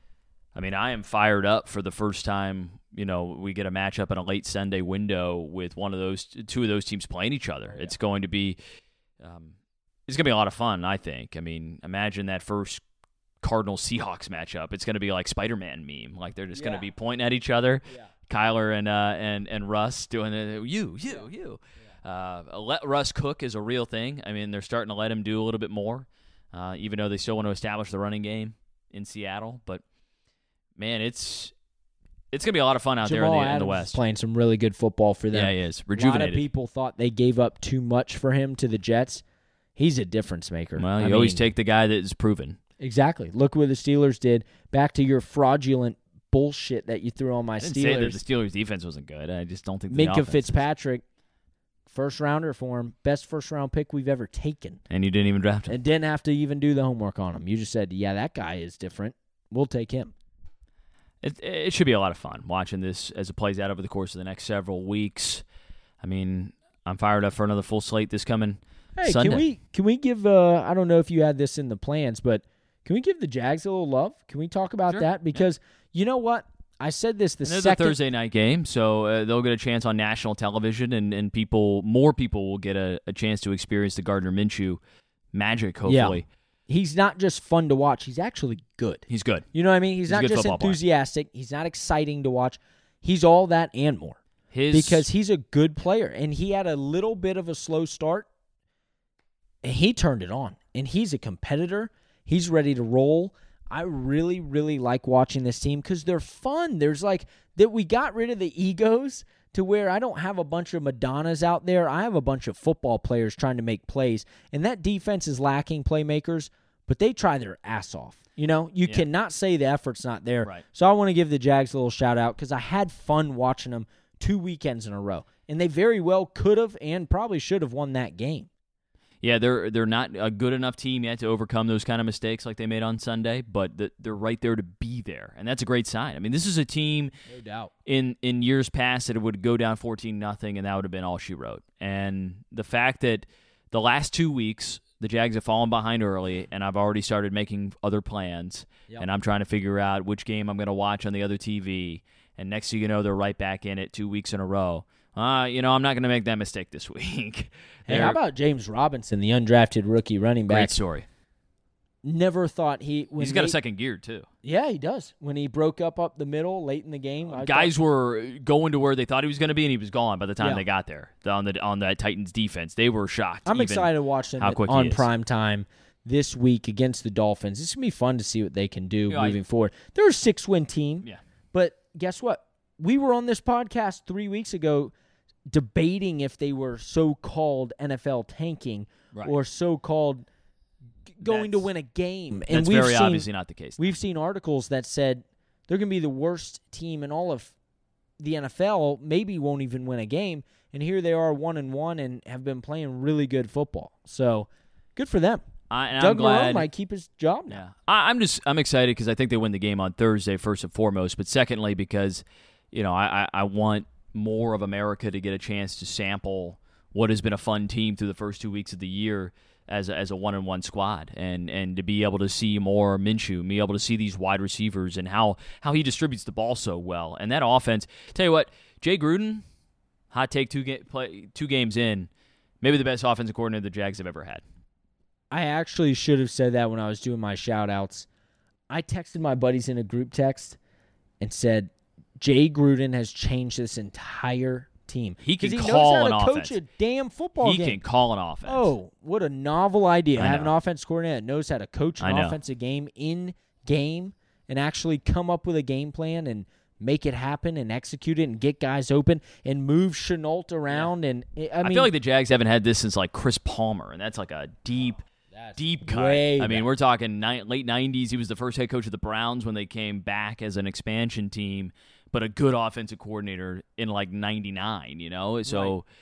I mean, I am fired up for the first time. You know, we get a matchup in a late Sunday window with one of those, two of those teams playing each other. Yeah. It's going to be, um, it's going to be a lot of fun. I think. I mean, imagine that first Cardinals Seahawks matchup. It's going to be like Spider-Man meme. Like they're just going Yeah. to be pointing at each other. Yeah. Kyler and uh, and and Russ doing it. You, you, you. Uh, let Russ cook is a real thing. I mean, they're starting to let him do a little bit more, uh, even though they still want to establish the running game in Seattle. But man, it's it's gonna be a lot of fun out Jamal there in the, Adams in the is West. playing some really good football for them. Yeah, he is A lot of rejuvenated. people thought they gave up too much for him to the Jets. He's a difference maker. Well, you I always mean, take the guy that is proven. Exactly. Look what the Steelers did. Back to your fraudulent bullshit that you threw on my I didn't say that Steelers. the Steelers defense wasn't good. I just don't think the Minka offense is. Fitzpatrick, first rounder for him, best first round pick we've ever taken. And you didn't even draft him. And didn't have to even do the homework on him. You just said, yeah, that guy is different. We'll take him. It, it should be a lot of fun watching this as it plays out over the course of the next several weeks. I mean, I'm fired up for another full slate this coming Hey, Sunday. can we can we give uh I don't know if you had this in the plans, but can we give the Jags a little love? Can we talk about Sure. that? Because you know what? I said this the And there's second a Thursday night game, so uh, they'll get a chance on national television, and, and people, more people will get a, a chance to experience the Gardner Minshew magic, hopefully. he's not just fun to watch, he's actually good. He's good. You know what I mean? He's, He's a not good just football player. enthusiastic, he's not exciting to watch. He's all that and more. His Because he's a good player, and he had a little bit of a slow start, and he turned it on. And he's a competitor. He's ready to roll. I really, really like watching this team because they're fun. There's like that we got rid of the egos to where I don't have a bunch of Madonnas out there. I have a bunch of football players trying to make plays, and that defense is lacking playmakers, but they try their ass off. You know, you Yeah. cannot say the effort's not there. Right. So I want to give the Jags a little shout out because I had fun watching them two weekends in a row, and they very well could have and probably should have won that game. Yeah, they're they're not a good enough team yet to overcome those kind of mistakes like they made on Sunday, but the, they're right there to be there, and that's a great sign. I mean, this is a team No doubt. in in years past that it would go down fourteen nothing, and that would have been all she wrote. And the fact that the last two weeks the Jags have fallen behind early, and I've already started making other plans, Yep. and I'm trying to figure out which game I'm going to watch on the other T V. And next thing you know, they're right back in it two weeks in a row. Uh, you know, I'm not going to make that mistake this week. Hey, They're- how about James Robinson, the undrafted rookie running back? great story? Never thought he. When He's got a they- second gear too. Yeah, he does. When he broke up up the middle late in the game, I Guys thought- were going to where they thought he was going to be, and he was gone by the time Yeah. they got there on the on that Titans defense. They were shocked. I'm even excited to watch them how at- quick he on is. prime time this week against the Dolphins. It's gonna be fun to see what they can do Yeah, I- moving forward. They're a six-win team, Yeah. but guess what? We were on this podcast three weeks ago debating if they were so-called N F L tanking Right. or so-called g- going to That's- win a game. And That's we've very seen, obviously not the case. We've seen articles that said they're going to be the worst team in all of the N F L, maybe won't even win a game, and here they are one and one and have been playing really good football. So, good for them. I, and Doug I'm glad. Marone might keep his job now. Yeah, I, I'm just I'm excited because I think they win the game on Thursday first and foremost, but secondly because you know I, I, I want more of America to get a chance to sample what has been a fun team through the first two weeks of the year as a, as a one and one squad, and and to be able to see more Minshew, be able to see these wide receivers and how how he distributes the ball so well, and that offense. Tell you what, Jay Gruden, hot take two ga- play, two games in, maybe the best offensive coordinator the Jags have ever had. I actually should have said that when I was doing my shout-outs. I texted my buddies in a group text and said, Jay Gruden has changed this entire team. He can 'Cause call knows an how to offense. coach a damn football He game. can call an offense. Oh, what a novel idea. I Have an know. offense coordinator that knows how to coach an I know. offensive game in game and actually come up with a game plan and make it happen and execute it and get guys open and move Shenault around. Yeah. And I, mean, I feel like the Jags haven't had this since like Chris Palmer, and that's like a deep, oh, deep cut. I mean, back. We're talking ni- late nineties. He was the first head coach of the Browns when they came back as an expansion team, but a good offensive coordinator in like ninety-nine, you know? So, right.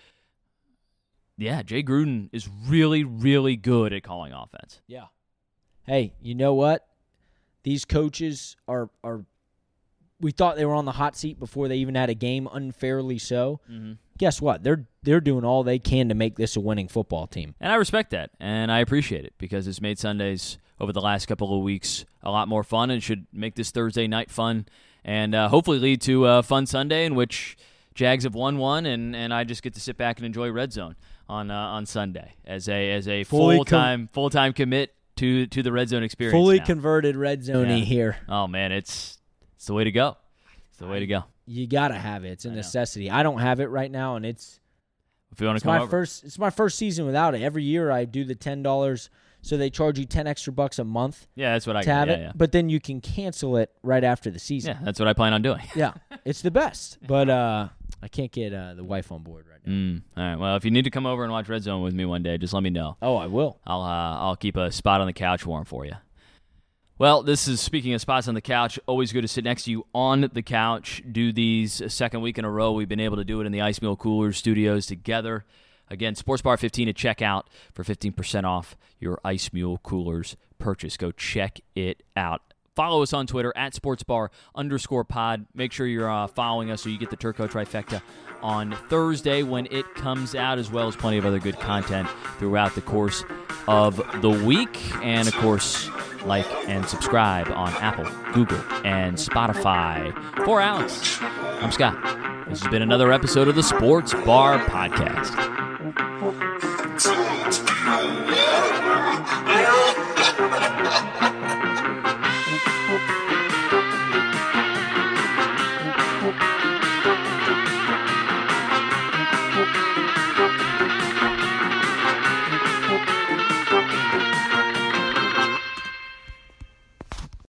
yeah, Jay Gruden is really, really good at calling offense. Yeah. Hey, you know what? These coaches are are we thought they were on the hot seat before they even had a game, unfairly so. Mm-hmm. Guess what? They're they're doing all they can to make this a winning football team. And I respect that, and I appreciate it because it's made Sundays over the last couple of weeks a lot more fun and should make this Thursday night fun and uh, hopefully lead to a fun Sunday in which Jags have won one and, and I just get to sit back and enjoy Red Zone on uh, on Sunday as a as a full time com- full time commit to to the Red Zone experience. Fully now. converted Red Zone-y yeah. here. Oh man, it's it's the way to go. It's the way to go. You gotta have it. It's a I necessity. Know. I don't have it right now, and it's. If you want to it's come my over. first. It's my first season without it. Every year I do the ten dollars, so they charge you ten extra bucks a month. Yeah, that's what I to have yeah, it. Yeah. But then you can cancel it right after the season. Yeah, that's what I plan on doing. Yeah, it's the best. But uh, I can't get uh, the wife on board right now. Mm, all right. Well, if you need to come over and watch Red Zone with me one day, just let me know. Oh, I will. I'll uh, I'll keep a spot on the couch warm for you. Well, this is, speaking of spots on the couch, always good to sit next to you on the couch. Do these a second week in a row. We've been able to do it in the Ice Mule Coolers studios together. Again, Sports Bar fifteen at checkout for fifteen percent off your Ice Mule Coolers purchase. Go check it out. Follow us on Twitter at sportsbar underscore pod. Make sure you're uh, following us so you get the Turco Trifecta on Thursday when it comes out, as well as plenty of other good content throughout the course of the week. And, of course, like and subscribe on Apple, Google, and Spotify. For Alex, I'm Scott. This has been another episode of the Sports Bar Podcast.